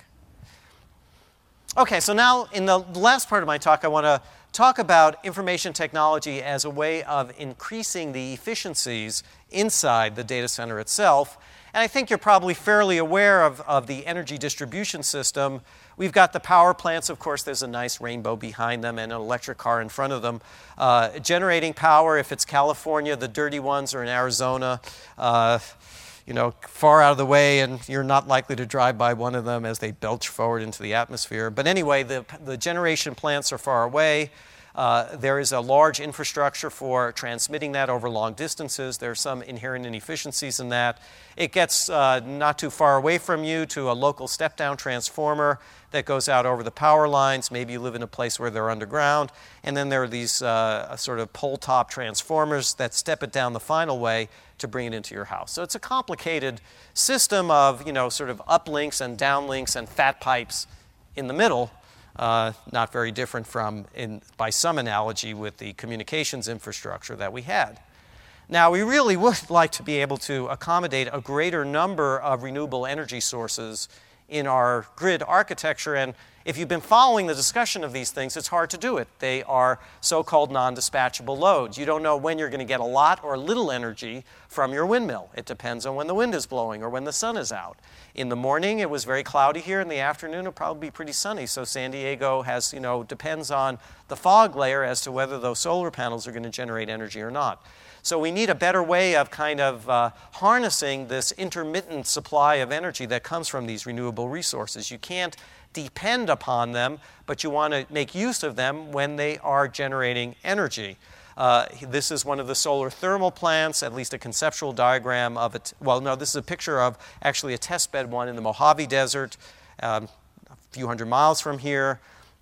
Okay, so now in the last part of my talk, I want to talk about information technology as a way of increasing the efficiencies inside the data center itself. And I think you're probably fairly aware of, of the energy distribution system. We've got the power plants. Of course, there's a nice rainbow behind them and an electric car in front of them. Uh, generating power, if it's California, the dirty ones are in Arizona. Uh, you know, far out of the way, and you're not likely to drive by one of them as they belch forward into the atmosphere. But anyway, the, the generation plants are far away. Uh, there is a large infrastructure for transmitting that over long distances. There are some inherent inefficiencies in that. It gets uh, not too far away from you to a local step-down transformer that goes out over the power lines. Maybe you live in a place where they're underground. And then there are these uh, sort of pole-top transformers that step it down the final way to bring it into your house. So it's a complicated system of, you know, sort of uplinks and downlinks and fat pipes in the middle. Uh, not very different from, in, by some analogy, with the communications infrastructure that we had. Now, we really would like to be able to accommodate a greater number of renewable energy sources in our grid architecture, and if you've been following the discussion of these things, it's hard to do it. They are so-called non-dispatchable loads. You don't know when you're going to get a lot or little energy from your windmill. It depends on when the wind is blowing or when the sun is out. In the morning, it was very cloudy here. In the afternoon, it'll probably be pretty sunny. So San Diego has, you know, depends on the fog layer as to whether those solar panels are going to generate energy or not. So we need a better way of kind of uh, harnessing this intermittent supply of energy that comes from these renewable resources. You can't depend upon them, but you want to make use of them when they are generating energy. Uh, this is one of the solar thermal plants, at least a conceptual diagram of it. Well, no, this is a picture of actually a test bed one in the Mojave Desert, um, a few hundred miles from here.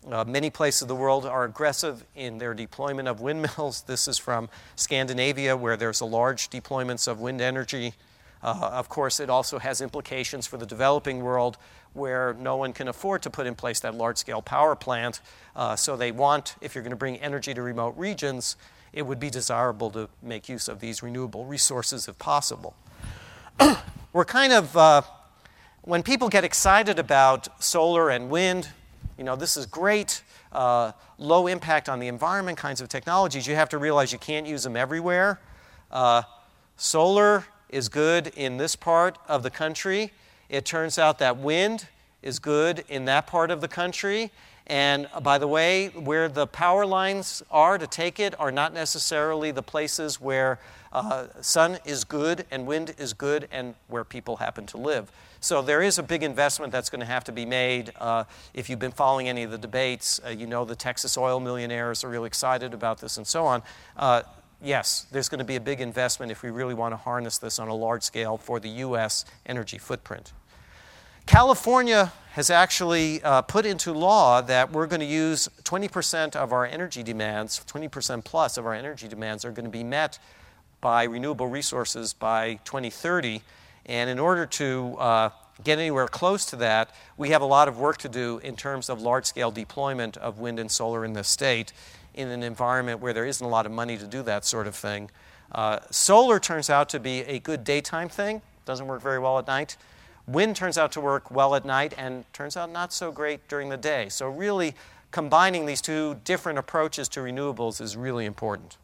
Uh, many places of the world are aggressive in their deployment of windmills. This is from Scandinavia, where there's a large deployments of wind energy. Uh, of course, it also has implications for the developing world, where no one can afford to put in place that large-scale power plant. Uh, so they want, if you're going to bring energy to remote regions, it would be desirable to make use of these renewable resources if possible. We're kind of, uh, when people get excited about solar and wind, you know, this is great, uh, low impact on the environment kinds of technologies. You have to realize you can't use them everywhere. Uh, solar is good in this part of the country. It turns out that wind is good in that part of the country. And uh, by the way, where the power lines are to take it are not necessarily the places where uh, sun is good and wind is good and where people happen to live. So there is a big investment that's going to have to be made. Uh, if you've been following any of the debates, uh, you know the Texas oil millionaires are really excited about this and so on. Uh, yes, there's going to be a big investment if we really want to harness this on a large scale for the U S energy footprint. California has actually uh, put into law that we're going to use twenty percent of our energy demands, twenty percent plus of our energy demands are going to be met by renewable resources by twenty thirty. And in order to uh, get anywhere close to that, we have a lot of work to do in terms of large-scale deployment of wind and solar in this state in an environment where there isn't a lot of money to do that sort of thing. Uh, solar turns out to be a good daytime thing, doesn't work very well at night. Wind turns out to work well at night and turns out not so great during the day. So really combining these two different approaches to renewables is really important.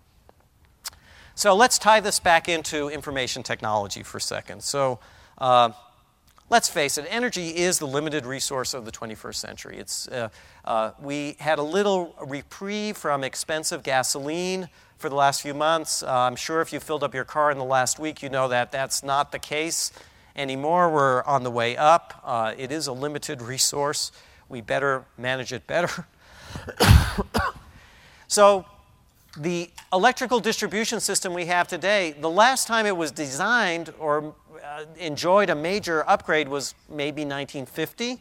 So let's tie this back into information technology for a second. So uh, let's face it, energy is the limited resource of the twenty-first century. It's, uh, uh, we had a little reprieve from expensive gasoline for the last few months. Uh, I'm sure if you filled up your car in the last week, you know that that's not the case anymore. We're on the way up. Uh, it is a limited resource. We better manage it better. So the electrical distribution system we have today, the last time it was designed or uh, enjoyed a major upgrade was maybe nineteen fifty.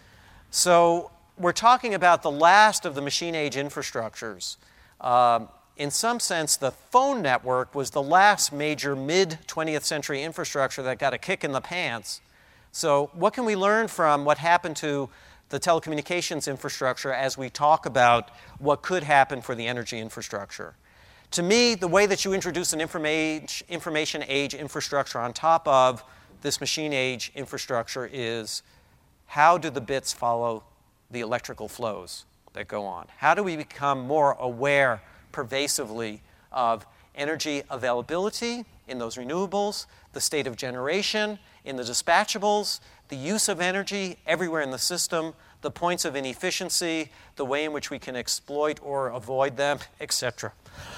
So we're talking about the last of the machine-age infrastructures. Uh, in some sense, the phone network was the last major mid-twentieth century infrastructure that got a kick in the pants. So what can we learn from what happened to the telecommunications infrastructure as we talk about what could happen for the energy infrastructure? To me, the way that you introduce an informa- information age infrastructure on top of this machine age infrastructure is, how do the bits follow the electrical flows that go on? How do we become more aware pervasively of energy availability in those renewables, the state of generation in the dispatchables, the use of energy everywhere in the system, the points of inefficiency, the way in which we can exploit or avoid them, et cetera.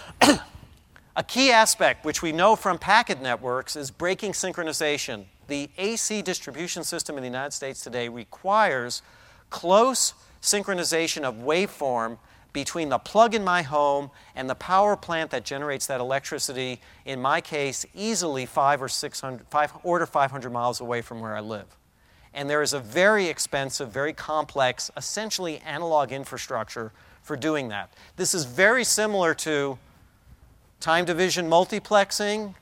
A key aspect, which we know from packet networks, is breaking synchronization. The A C distribution system in the United States today requires close synchronization of waveform between the plug in my home and the power plant that generates that electricity, in my case, easily five or six hundred, five, order five hundred miles away from where I live. And there is a very expensive, very complex, essentially analog infrastructure for doing that. This is very similar to time division multiplexing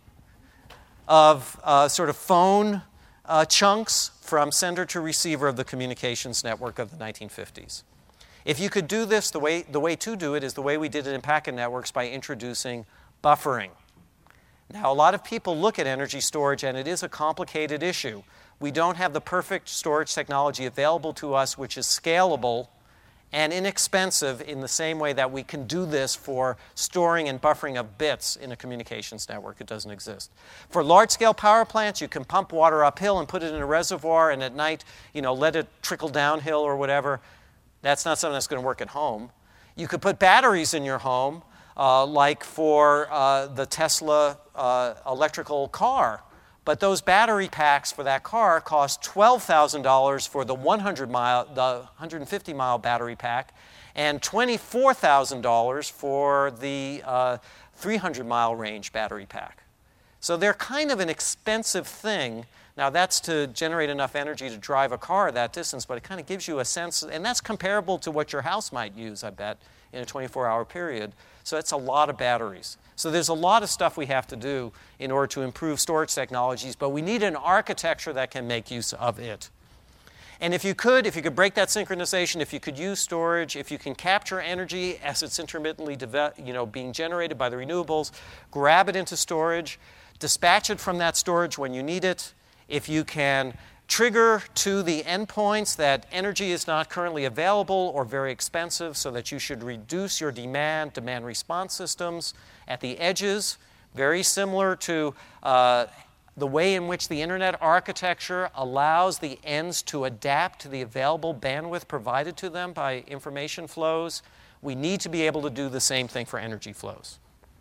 of uh, sort of phone uh, chunks from sender to receiver of the communications network of the nineteen fifties. If you could do this, the way, the way to do it is the way we did it in packet networks, by introducing buffering. Now, a lot of people look at energy storage, and it is a complicated issue. We don't have the perfect storage technology available to us, which is scalable and inexpensive in the same way that we can do this for storing and buffering of bits in a communications network. It doesn't exist. For large-scale power plants, you can pump water uphill and put it in a reservoir, and at night, you know, let it trickle downhill or whatever. That's not something that's going to work at home. You could put batteries in your home, uh, like for uh, the Tesla uh, electrical car. But those battery packs for that car cost twelve thousand dollars for the one hundred mile, the one hundred fifty mile battery pack, and twenty-four thousand dollars for the uh, three hundred mile range battery pack. So they're kind of an expensive thing. Now, that's to generate enough energy to drive a car that distance, but it kind of gives you a sense, and that's comparable to what your house might use, I bet, in a twenty-four hour period. So it's a lot of batteries. So there's a lot of stuff we have to do in order to improve storage technologies, but we need an architecture that can make use of it. And if you could, if you could break that synchronization, if you could use storage, if you can capture energy as it's intermittently deve- you know, being generated by the renewables, grab it into storage, dispatch it from that storage when you need it, if you can trigger to the endpoints that energy is not currently available or very expensive so that you should reduce your demand, demand response systems at the edges, very similar to uh, the way in which the internet architecture allows the ends to adapt to the available bandwidth provided to them by information flows. We need to be able to do the same thing for energy flows.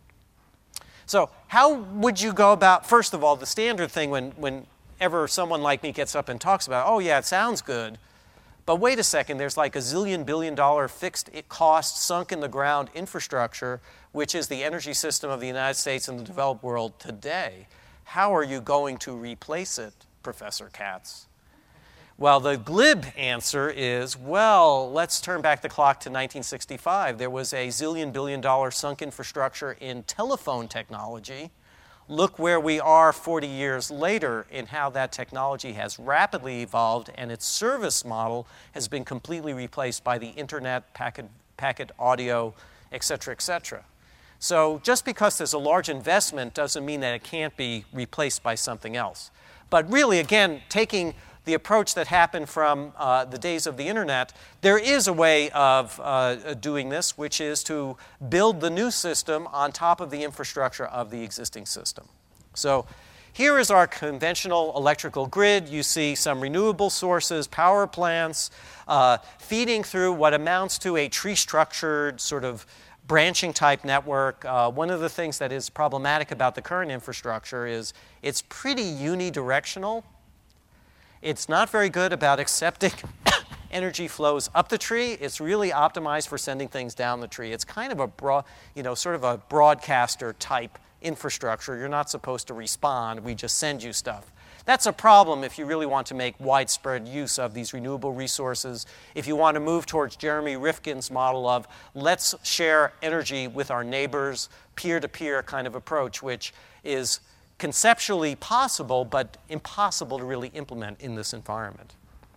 So how would you go about, first of all, the standard thing when, whenever someone like me gets up and talks about, oh yeah, it sounds good, but wait a second, there's like a zillion billion dollar fixed cost sunk in the ground infrastructure, which is the energy system of the United States and the developed world today. How are you going to replace it, Professor Katz? Well, the glib answer is, well, let's turn back the clock to nineteen sixty-five. There was a zillion billion dollar sunk infrastructure in telephone technology. Look where we are forty years later in how that technology has rapidly evolved, and its service model has been completely replaced by the internet, packet, packet audio, et cetera, et cetera. So just because there's a large investment doesn't mean that it can't be replaced by something else. But really, again, taking the approach that happened from uh, the days of the internet, there is a way of uh, doing this, which is to build the new system on top of the infrastructure of the existing system. So here is our conventional electrical grid. You see some renewable sources, power plants, uh, feeding through what amounts to a tree-structured sort of branching type network. Uh, one of the things that is problematic about the current infrastructure is it's pretty unidirectional. It's not very good about accepting energy flows up the tree. It's really optimized for sending things down the tree. It's kind of a broad, you know, sort of a broadcaster type infrastructure. You're not supposed to respond. We just send you stuff. That's a problem if you really want to make widespread use of these renewable resources. If you want to move towards Jeremy Rifkin's model of let's share energy with our neighbors, peer-to-peer kind of approach, which is conceptually possible but impossible to really implement in this environment.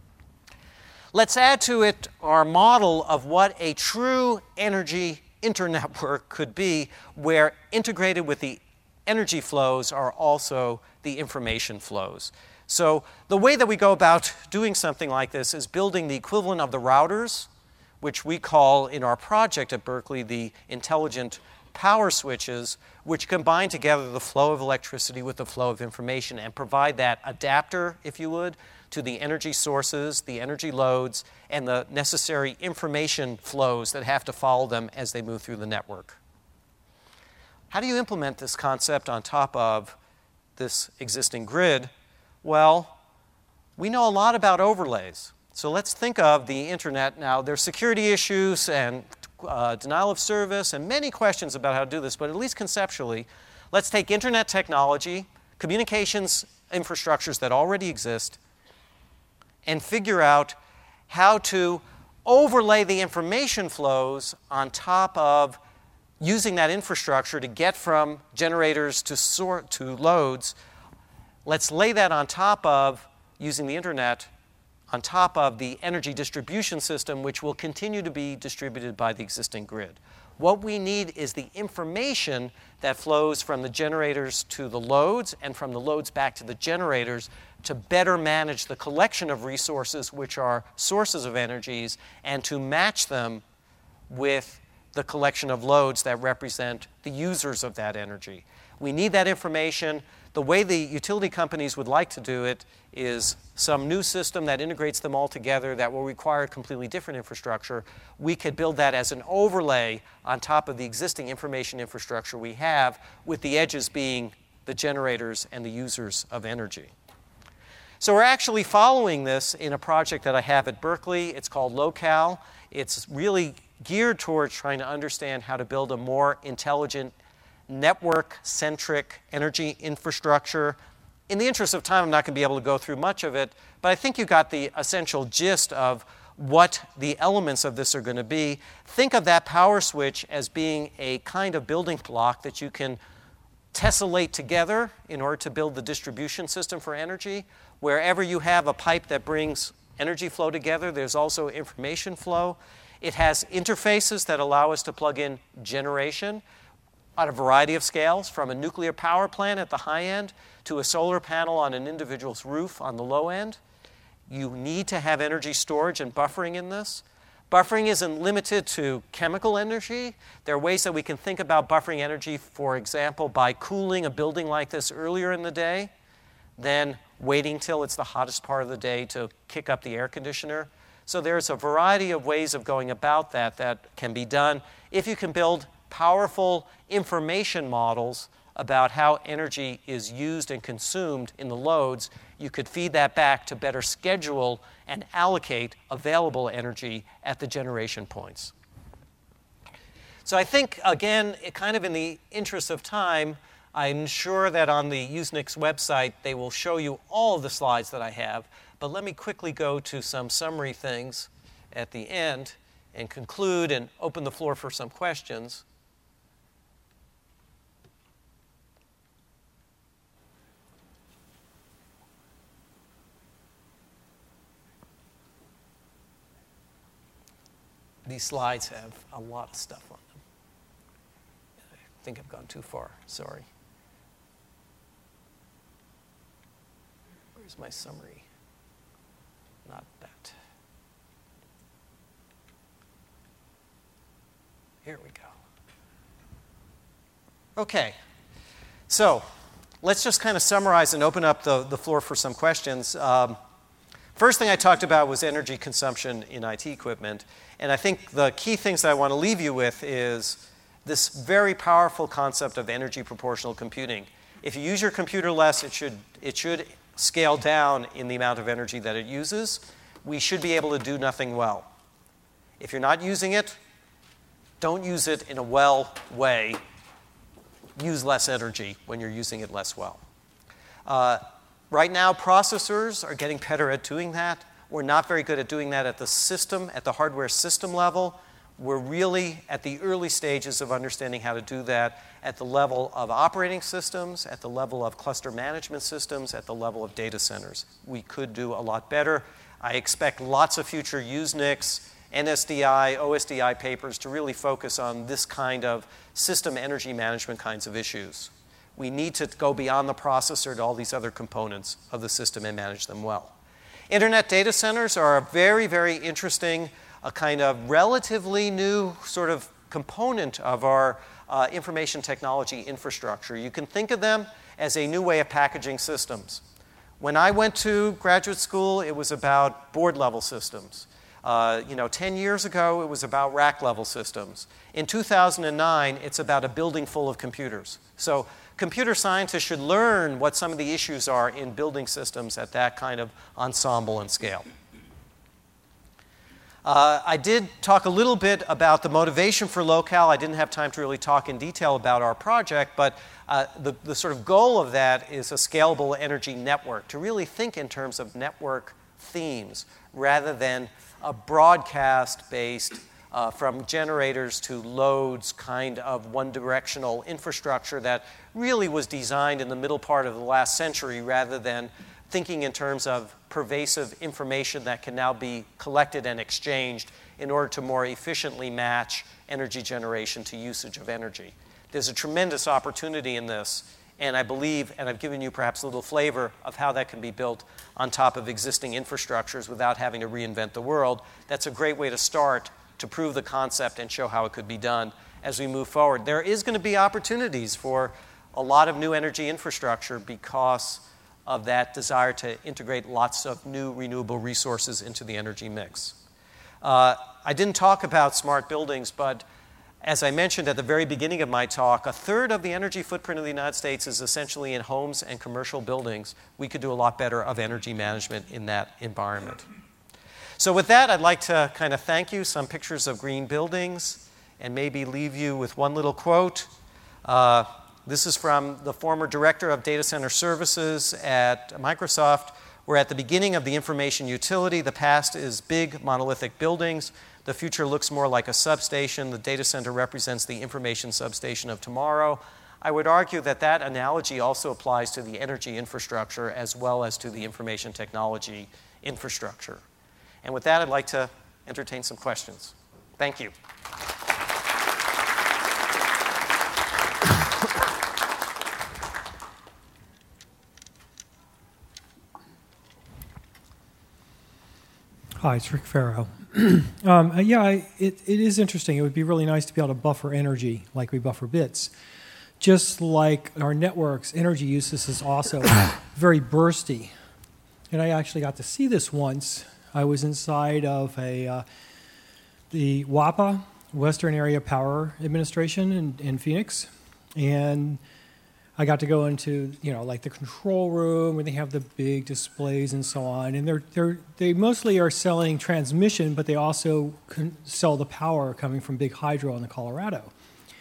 Let's add to it our model of what a true energy internetwork could be, where integrated with the energy flows are also the information flows. So the way that we go about doing something like this is building the equivalent of the routers, which we call in our project at Berkeley the intelligent power switches, which combine together the flow of electricity with the flow of information and provide that adapter, if you would, to the energy sources, the energy loads, and the necessary information flows that have to follow them as they move through the network. How do you implement this concept on top of this existing grid? Well, we know a lot about overlays. So let's think of the internet now. There's security issues and uh, denial of service and many questions about how to do this, but at least conceptually, let's take internet technology, communications infrastructures that already exist, and figure out how to overlay the information flows on top of using that infrastructure to get from generators to sort to loads. Let's lay that on top of, using the internet, on top of the energy distribution system, which will continue to be distributed by the existing grid. What we need is the information that flows from the generators to the loads and from the loads back to the generators to better manage the collection of resources, which are sources of energies, and to match them with the collection of loads that represent the users of that energy. We need that information. The way the utility companies would like to do it is some new system that integrates them all together that will require completely different infrastructure. We could build that as an overlay on top of the existing information infrastructure we have, with the edges being the generators and the users of energy. So we're actually following this in a project that I have at Berkeley. It's called LOCAL. It's really geared towards trying to understand how to build a more intelligent, network-centric energy infrastructure in the interest of time, I'm not going to be able to go through much of it, but I think you got the essential gist of what the elements of this are going to be. Think of that power switch as being a kind of building block that you can tessellate together in order to build the distribution system for energy. Wherever you have a pipe that brings energy flow together, there's also information flow. It has interfaces that allow us to plug in generation at a variety of scales, from a nuclear power plant at the high end to a solar panel on an individual's roof on the low end. You need to have energy storage and buffering in this. Buffering isn't limited to chemical energy. There are ways that we can think about buffering energy, for example, by cooling a building like this earlier in the day, then waiting till it's the hottest part of the day to kick up the air conditioner. So there's a variety of ways of going about that that can be done if you can build powerful information models about how energy is used and consumed in the loads. You could feed that back to better schedule and allocate available energy at the generation points. So I think, again, it kind of in the interest of time, I'm sure that on the Usenix website they will show you all of the slides that I have, but let me quickly go to some summary things at the end and conclude and open the floor for some questions. These slides have a lot of stuff on them. I think I've gone too far. Sorry. Where's my summary? Not that. Here we go. Okay. So let's just kind of summarize and open up the, the floor for some questions. Um, First thing I talked about was energy consumption in I T equipment. And I think the key things that I want to leave you with is this very powerful concept of energy proportional computing. If you use your computer less, it should, it should scale down in the amount of energy that it uses. We should be able to do nothing well. If you're not using it, don't use it in a well way. Use less energy when you're using it less well. Uh, Right now, processors are getting better at doing that. We're not very good at doing that at the system, at the hardware system level. We're really at the early stages of understanding how to do that at the level of operating systems, at the level of cluster management systems, at the level of data centers. We could do a lot better. I expect lots of future Usenix, N S D I, O S D I papers to really focus on this kind of system energy management kinds of issues. We need to go beyond the processor to all these other components of the system and manage them well. Internet data centers are a very, very interesting, a kind of relatively new sort of component of our uh, information technology infrastructure. You can think of them as a new way of packaging systems. When I went to graduate school, it was about board-level systems. Uh, you know, ten years ago, it was about rack-level systems. In two thousand nine, it's about a building full of computers. So computer scientists should learn what some of the issues are in building systems at that kind of ensemble and scale. Uh, I did talk a little bit about the motivation for LocAl. I didn't have time to really talk in detail about our project, but uh, the, the sort of goal of that is a scalable energy network, to really think in terms of network themes rather than a broadcast-based Uh, from generators to loads kind of one-directional infrastructure that really was designed in the middle part of the last century rather than thinking in terms of pervasive information that can now be collected and exchanged in order to more efficiently match energy generation to usage of energy. There's a tremendous opportunity in this, and I believe, and I've given you perhaps a little flavor of how that can be built on top of existing infrastructures without having to reinvent the world. That's a great way to start to prove the concept and show how it could be done as we move forward. There is going to be opportunities for a lot of new energy infrastructure because of that desire to integrate lots of new renewable resources into the energy mix. Uh, I didn't talk about smart buildings, but as I mentioned at the very beginning of my talk, a third of the energy footprint of the United States is essentially in homes and commercial buildings. We could do a lot better of energy management in that environment. So with that, I'd like to kind of thank you, some pictures of green buildings, and maybe leave you with one little quote. Uh, This is from the former director of data center services at Microsoft. We're at the beginning of the information utility. The past is big monolithic buildings. The future looks more like a substation. The data center represents the information substation of tomorrow. I would argue that that analogy also applies to the energy infrastructure as well as to the information technology infrastructure. And with that, I'd like to entertain some questions. Thank you. Hi, it's Rick Farrow. um, uh, yeah, I, it, it is interesting. It would be really nice to be able to buffer energy like we buffer bits. Just like our networks, energy uses is also very bursty. And I actually got to see this once. I was inside of a uh, the WAPA, Western Area Power Administration in, in Phoenix, and I got to go into, you know, like the control room where they have the big displays and so on. And they're, they're, they mostly are selling transmission, but they also can sell the power coming from big hydro in the Colorado.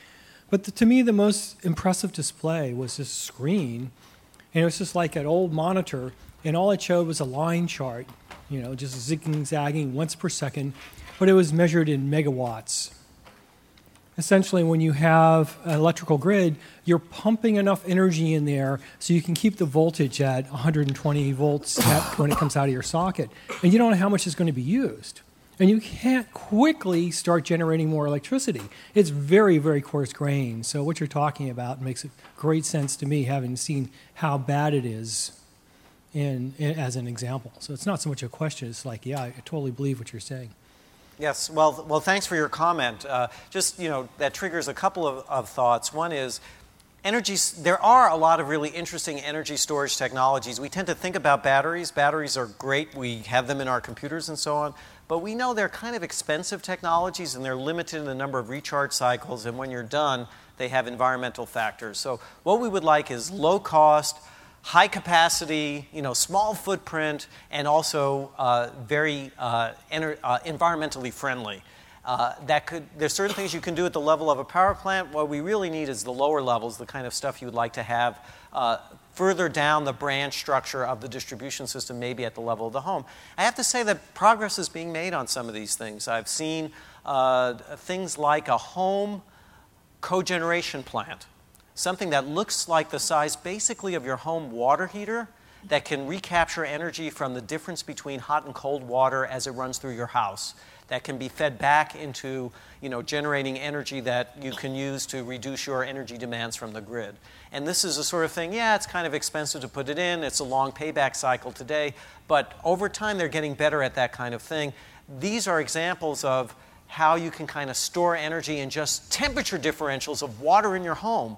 But the, to me, the most impressive display was this screen. And it was just like an old monitor, and all it showed was a line chart, you know, just zigging, zagging once per second, but it was measured in megawatts. Essentially, when you have an electrical grid, you're pumping enough energy in there so you can keep the voltage at one hundred twenty volts at, when it comes out of your socket. And you don't know how much is going to be used. And you can't quickly start generating more electricity. It's very, very coarse-grained. So what you're talking about makes great sense to me, having seen how bad it is in, in, as an example. So it's not so much a question. It's like, yeah, I totally believe what you're saying. Yes, well, well, thanks for your comment. Uh, just, you know, that triggers a couple of, of thoughts. One is, energy, there are a lot of really interesting energy storage technologies. We tend to think about batteries. Batteries are great. We have them in our computers and so on. But we know they're kind of expensive technologies, and they're limited in the number of recharge cycles. And when you're done, they have environmental factors. So what we would like is low cost, high capacity, you know, small footprint, and also uh, very uh, ener- uh, environmentally friendly. Uh, that could, there's certain things you can do at the level of a power plant. What we really need is the lower levels, the kind of stuff you would like to have uh, further down the branch structure of the distribution system, maybe at the level of the home. I have to say that progress is being made on some of these things. I've seen uh, things like a home cogeneration plant, something that looks like the size basically of your home water heater that can recapture energy from the difference between hot and cold water as it runs through your house, that can be fed back into, you know, generating energy that you can use to reduce your energy demands from the grid. And this is the sort of thing, yeah, it's kind of expensive to put it in, it's a long payback cycle today, but over time they're getting better at that kind of thing. These are examples of how you can kind of store energy in just temperature differentials of water in your home.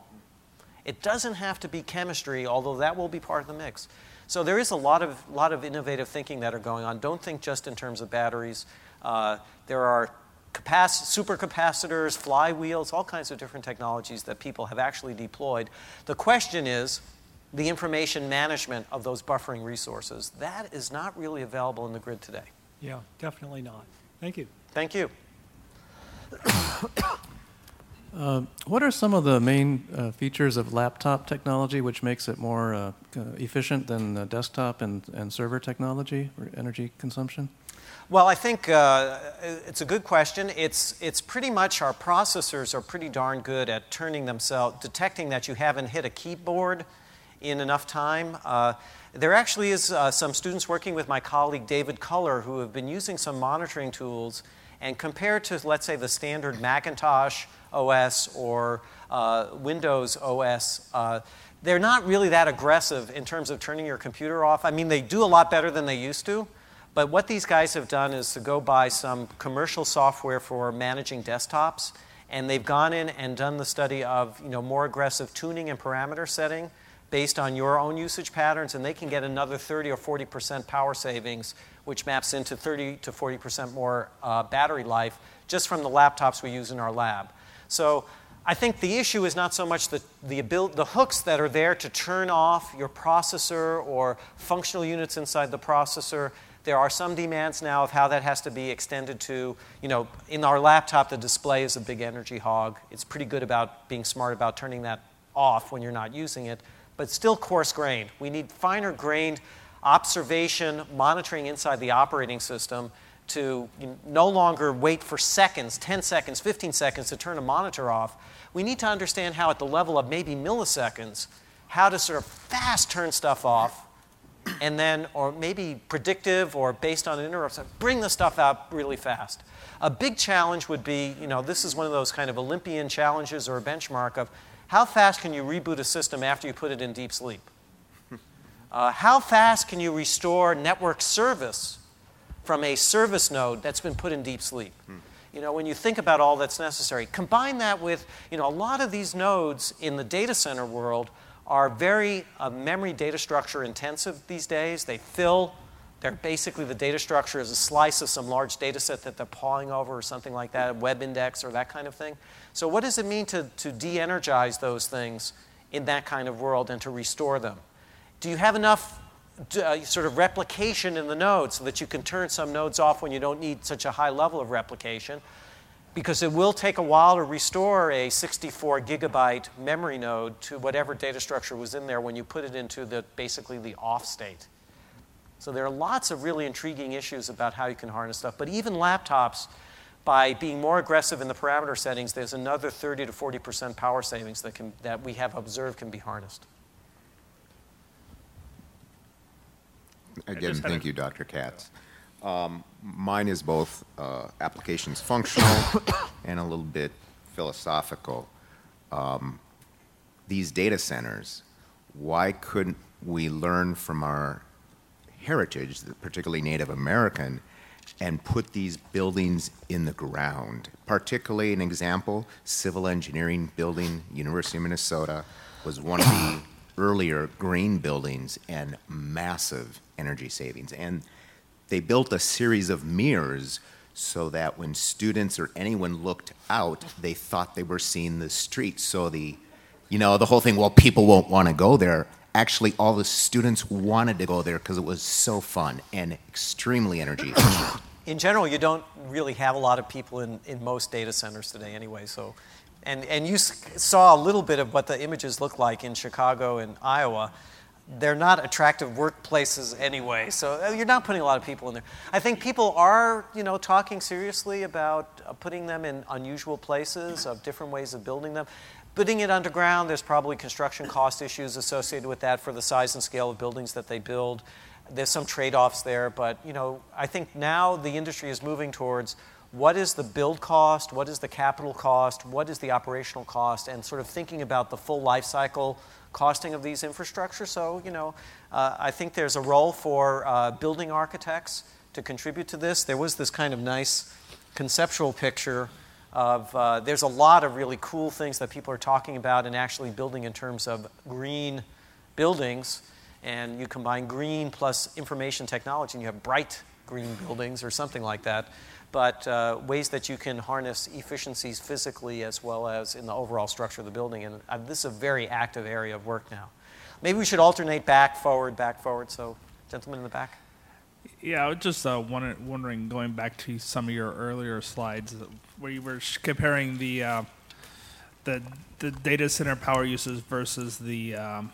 It doesn't have to be chemistry, although that will be part of the mix. So there is a lot of, lot of innovative thinking that are going on. Don't think just in terms of batteries. Uh, there are capac- supercapacitors, flywheels, all kinds of different technologies that people have actually deployed. The question is the information management of those buffering resources. That is not really available in the grid today. Yeah, definitely not. Thank you. Thank you. Uh, what are some of the main uh, features of laptop technology which makes it more uh, uh, efficient than uh, desktop and, and server technology for energy consumption? Well, I think uh, it's a good question. It's, it's pretty much our processors are pretty darn good at turning themselves, detecting that you haven't hit a keyboard in enough time. Uh, there actually is uh, some students working with my colleague David Culler who have been using some monitoring tools, and compared to, let's say, the standard Macintosh O S or uh, Windows O S, uh, they're not really that aggressive in terms of turning your computer off. I mean, they do a lot better than they used to, but what these guys have done is to go buy some commercial software for managing desktops, and they've gone in and done the study of, you know, more aggressive tuning and parameter setting based on your own usage patterns, and they can get another thirty or forty percent power savings, which maps into thirty to forty percent more uh, battery life just from the laptops we use in our lab. So I think the issue is not so much the, the, ability, the hooks that are there to turn off your processor or functional units inside the processor. There are some demands now of how that has to be extended to, you know, in our laptop, the display is a big energy hog. It's pretty good about being smart about turning that off when you're not using it, but still coarse-grained. We need finer-grained observation, monitoring inside the operating system to you know, no longer wait for seconds, ten seconds, fifteen seconds to turn a monitor off. We need to understand how at the level of maybe milliseconds, how to sort of fast turn stuff off, and then, or maybe predictive or based on interrupts, bring the stuff out really fast. A big challenge would be, you know, this is one of those kind of Olympian challenges or a benchmark of how fast can you reboot a system after you put it in deep sleep? Uh, how fast can you restore network service from a service node that's been put in deep sleep? Hmm. You know, when you think about all that's necessary, combine that with, you know, a lot of these nodes in the data center world are very uh, memory data structure intensive these days. They fill, they're basically the data structure is a slice of some large data set that they're pawing over or something like that, a web index or that kind of thing. So what does it mean to, to de-energize those things in that kind of world and to restore them? Do you have enough uh, sort of replication in the node so that you can turn some nodes off when you don't need such a high level of replication? Because it will take a while to restore a sixty-four gigabyte memory node to whatever data structure was in there when you put it into the basically the off state. So there are lots of really intriguing issues about how you can harness stuff. But even laptops, by being more aggressive in the parameter settings, there's another thirty to forty percent power savings that, can, that we have observed can be harnessed. Again, thank you, Doctor Katz. Um, mine is both uh, applications functional and a little bit philosophical. Um, these data centers, why couldn't we learn from our heritage, particularly Native American, and put these buildings in the ground? Particularly an example, civil engineering building, University of Minnesota, was one of the earlier green buildings and massive energy savings. And they built a series of mirrors so that when students or anyone looked out, they thought they were seeing the street. So the, you know, the whole thing, well, people won't want to go there. Actually, all the students wanted to go there because it was so fun and extremely energy efficient. In general, you don't really have a lot of people in, in most data centers today anyway. So, and, and you s- saw a little bit of what the images look like in Chicago and Iowa. They're not attractive workplaces anyway, so you're not putting a lot of people in there. I think people are, you know, talking seriously about uh, putting them in unusual places, of different ways of building them. Putting it underground, there's probably construction cost issues associated with that for the size and scale of buildings that they build. There's some trade-offs there, but, you know, I think now the industry is moving towards what is the build cost, what is the capital cost, what is the operational cost, and sort of thinking about the full life cycle costing of these infrastructures. So, you know, uh, I think there's a role for uh, building architects to contribute to this. There was this kind of nice conceptual picture of, uh, there's a lot of really cool things that people are talking about and actually building in terms of green buildings. And you combine green plus information technology and you have bright green buildings or something like that. But uh, ways that you can harness efficiencies physically as well as in the overall structure of the building. And uh, this is a very active area of work now. Maybe we should alternate back, forward, back, forward. So, gentlemen in the back. Yeah, I was just uh, wonder, wondering, going back to some of your earlier slides, where you were sh- comparing the, uh, the the data center power uses versus the um,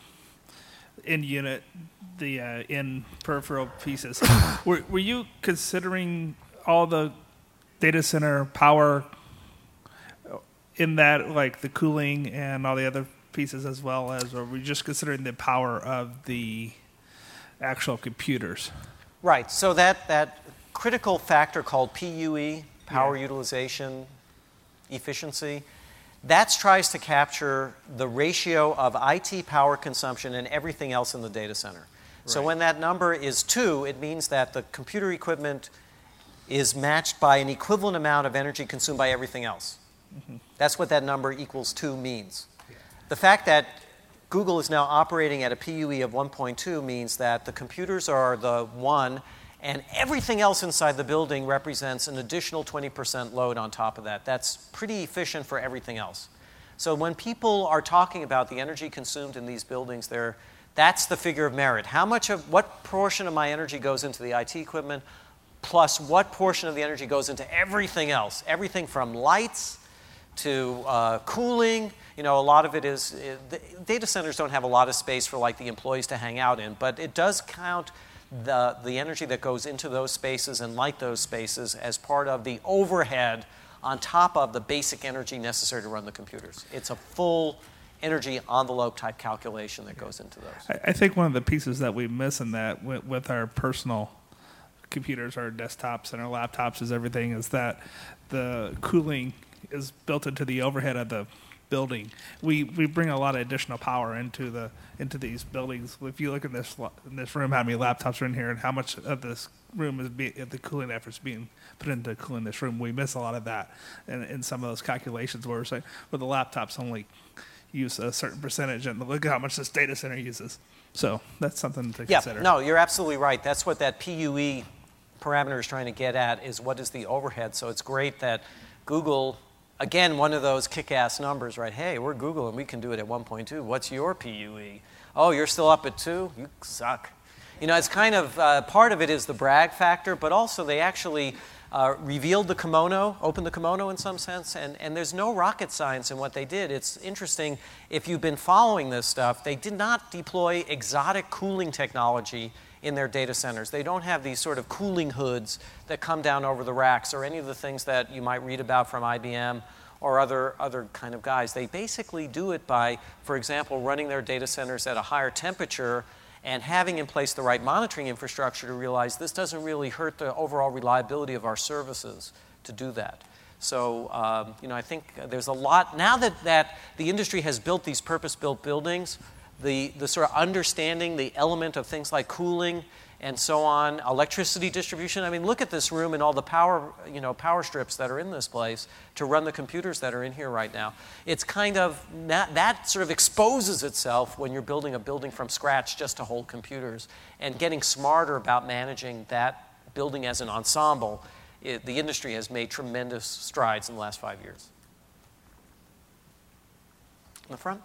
in unit, the uh, in peripheral pieces. were, were you considering all the data center power in that, like the cooling and all the other pieces as well as, or were you just considering the power of the actual computers? Right. So that, that critical factor called P U E, power yeah. utilization efficiency, that tries to capture the ratio of I T power consumption and everything else in the data center. Right. So when that number is two, it means that the computer equipment is matched by an equivalent amount of energy consumed by everything else. Mm-hmm. That's what that number equals two means. Yeah. The fact that Google is now operating at a P U E of one point two means that the computers are the one, and everything else inside the building represents an additional twenty percent load on top of that. That's pretty efficient for everything else. So when people are talking about the energy consumed in these buildings, they're, that's the figure of merit. How much of, what portion of my energy goes into the I T equipment, plus what portion of the energy goes into everything else, everything from lights to uh, cooling. You know, a lot of it is, it, the data centers don't have a lot of space for like the employees to hang out in, but it does count the, the energy that goes into those spaces and light those spaces as part of the overhead on top of the basic energy necessary to run the computers. It's a full energy envelope type calculation that goes into those. I, I think one of the pieces that we miss in that with, with our personal computers, our desktops, and our laptops is everything is that the cooling is built into the overhead of the building. We we bring a lot of additional power into the into these buildings. If you look in this in this room, how many laptops are in here, and how much of this room is be, the cooling efforts being put into cooling this room, we miss a lot of that in, in some of those calculations where we're saying, well, the laptops only use a certain percentage, and look at how much this data center uses. So that's something to yeah, consider. No, you're absolutely right. That's what that P U E parameter is trying to get at, is what is the overhead. So it's great that Google, again, one of those kick-ass numbers, right? Hey, we're Google and we can do it at one point two. What's your P U E? Oh, you're still up at two? You suck. You know, it's kind of, uh, part of it is the brag factor, but also they actually uh, revealed the kimono, opened the kimono in some sense, and, and there's no rocket science in what they did. It's interesting, if you've been following this stuff, they did not deploy exotic cooling technology in their data centers. They don't have these sort of cooling hoods that come down over the racks or any of the things that you might read about from I B M or other, other kind of guys. They basically do it by, for example, running their data centers at a higher temperature and having in place the right monitoring infrastructure to realize this doesn't really hurt the overall reliability of our services to do that. So, um, you know, I think there's a lot, now that, that the industry has built these purpose-built buildings, the, the sort of understanding the element of things like cooling and so on, electricity distribution. I mean, look at this room and all the power, you know, power strips that are in this place to run the computers that are in here right now. It's kind of, that, that sort of exposes itself when you're building a building from scratch just to hold computers, and getting smarter about managing that building as an ensemble. It, the industry has made tremendous strides in the last five years. In the front?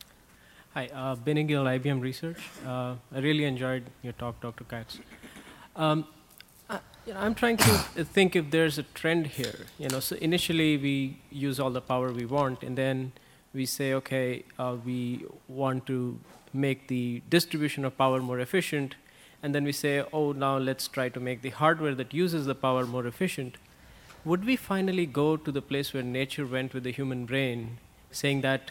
Hi, uh, Benny Gill, I B M Research. Uh, I really enjoyed your talk, Doctor Katz. Um, I, you know, I'm trying to think if there's a trend here. You know, so initially we use all the power we want, and then we say, okay, uh, we want to make the distribution of power more efficient, and then we say, oh, now let's try to make the hardware that uses the power more efficient. Would we finally go to the place where nature went with the human brain, saying that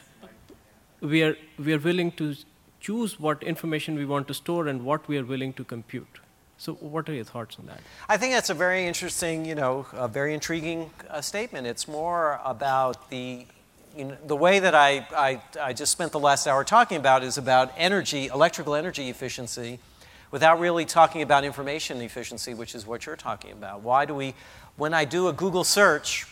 we are we are willing to choose what information we want to store and what we are willing to compute? So what are your thoughts on that? I think that's a very interesting, you know, a very intriguing uh, statement. It's more about the, you know, the way that I, I, I just spent the last hour talking about is about energy, electrical energy efficiency, without really talking about information efficiency, which is what you're talking about. Why do we, when I do a Google search,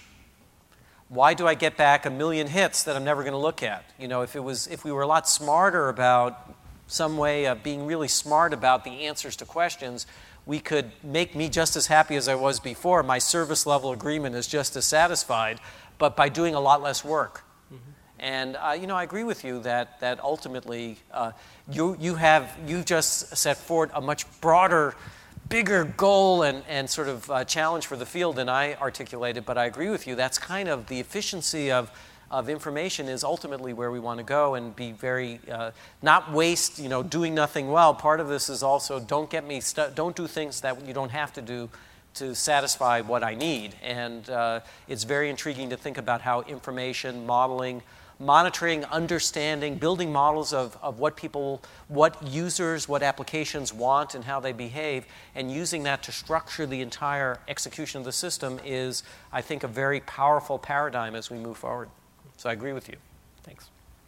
why do I get back a million hits that I'm never going to look at? You know, if it was, if we were a lot smarter about some way of being really smart about the answers to questions, we could make me just as happy as I was before. My service level agreement is just as satisfied, but by doing a lot less work. Mm-hmm. And uh, you know, I agree with you that that ultimately uh, you you have you just set forward a much broader, bigger goal and, and sort of uh, challenge for the field than I articulated, but I agree with you. That's kind of the efficiency of, of information is ultimately where we want to go, and be very, uh, not waste, you know, doing nothing well. Part of this is also don't get me, stu- don't do things that you don't have to do to satisfy what I need. And uh, it's very intriguing to think about how information, modeling, monitoring, understanding, building models of, of what people, what users, what applications want and how they behave, and using that to structure the entire execution of the system is, I think, a very powerful paradigm as we move forward. So I agree with you. Thanks.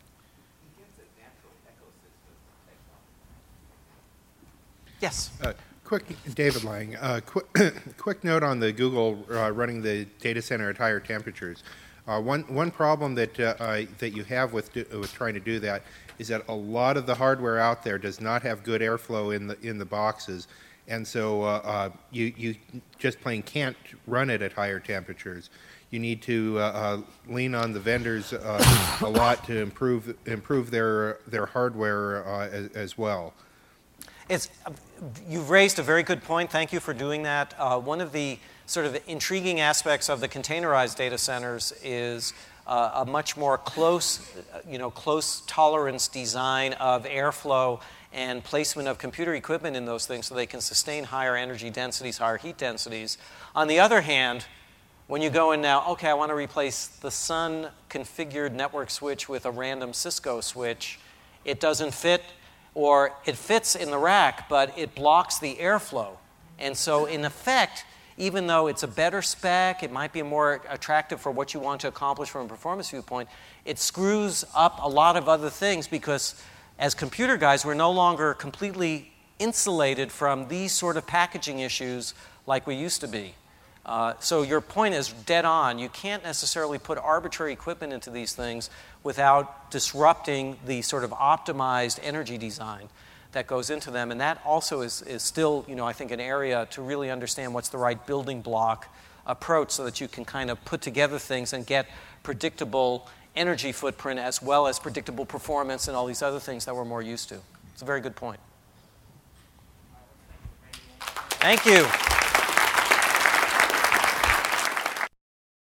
Yes. Uh, quick, David Lang. Uh, quick, quick note on the Google uh, running the data center at higher temperatures. Uh, one one problem that uh, uh, that you have with do, with trying to do that is that a lot of the hardware out there does not have good airflow in the in the boxes, and so uh, uh, you you just plain can't run it at higher temperatures. You need to uh, uh, lean on the vendors uh, a lot to improve improve their their hardware uh, as, as well. It's, you've raised a very good point. Thank you for doing that. Uh, one of the sort of intriguing aspects of the containerized data centers is uh, a much more close, you know, close tolerance design of airflow and placement of computer equipment in those things so they can sustain higher energy densities, higher heat densities. On the other hand, when you go in now, okay, I want to replace the Sun configured network switch with a random Cisco switch, it doesn't fit, or it fits in the rack, but it blocks the airflow. And so in effect, even though it's a better spec, it might be more attractive for what you want to accomplish from a performance viewpoint, it screws up a lot of other things because as computer guys, we're no longer completely insulated from these sort of packaging issues like we used to be. Uh, so your point is dead on. You can't necessarily put arbitrary equipment into these things without disrupting the sort of optimized energy design that goes into them. And that also is, is still, you know, I think an area to really understand what's the right building block approach so that you can kind of put together things and get predictable energy footprint as well as predictable performance and all these other things that we're more used to. It's a very good point. Thank you.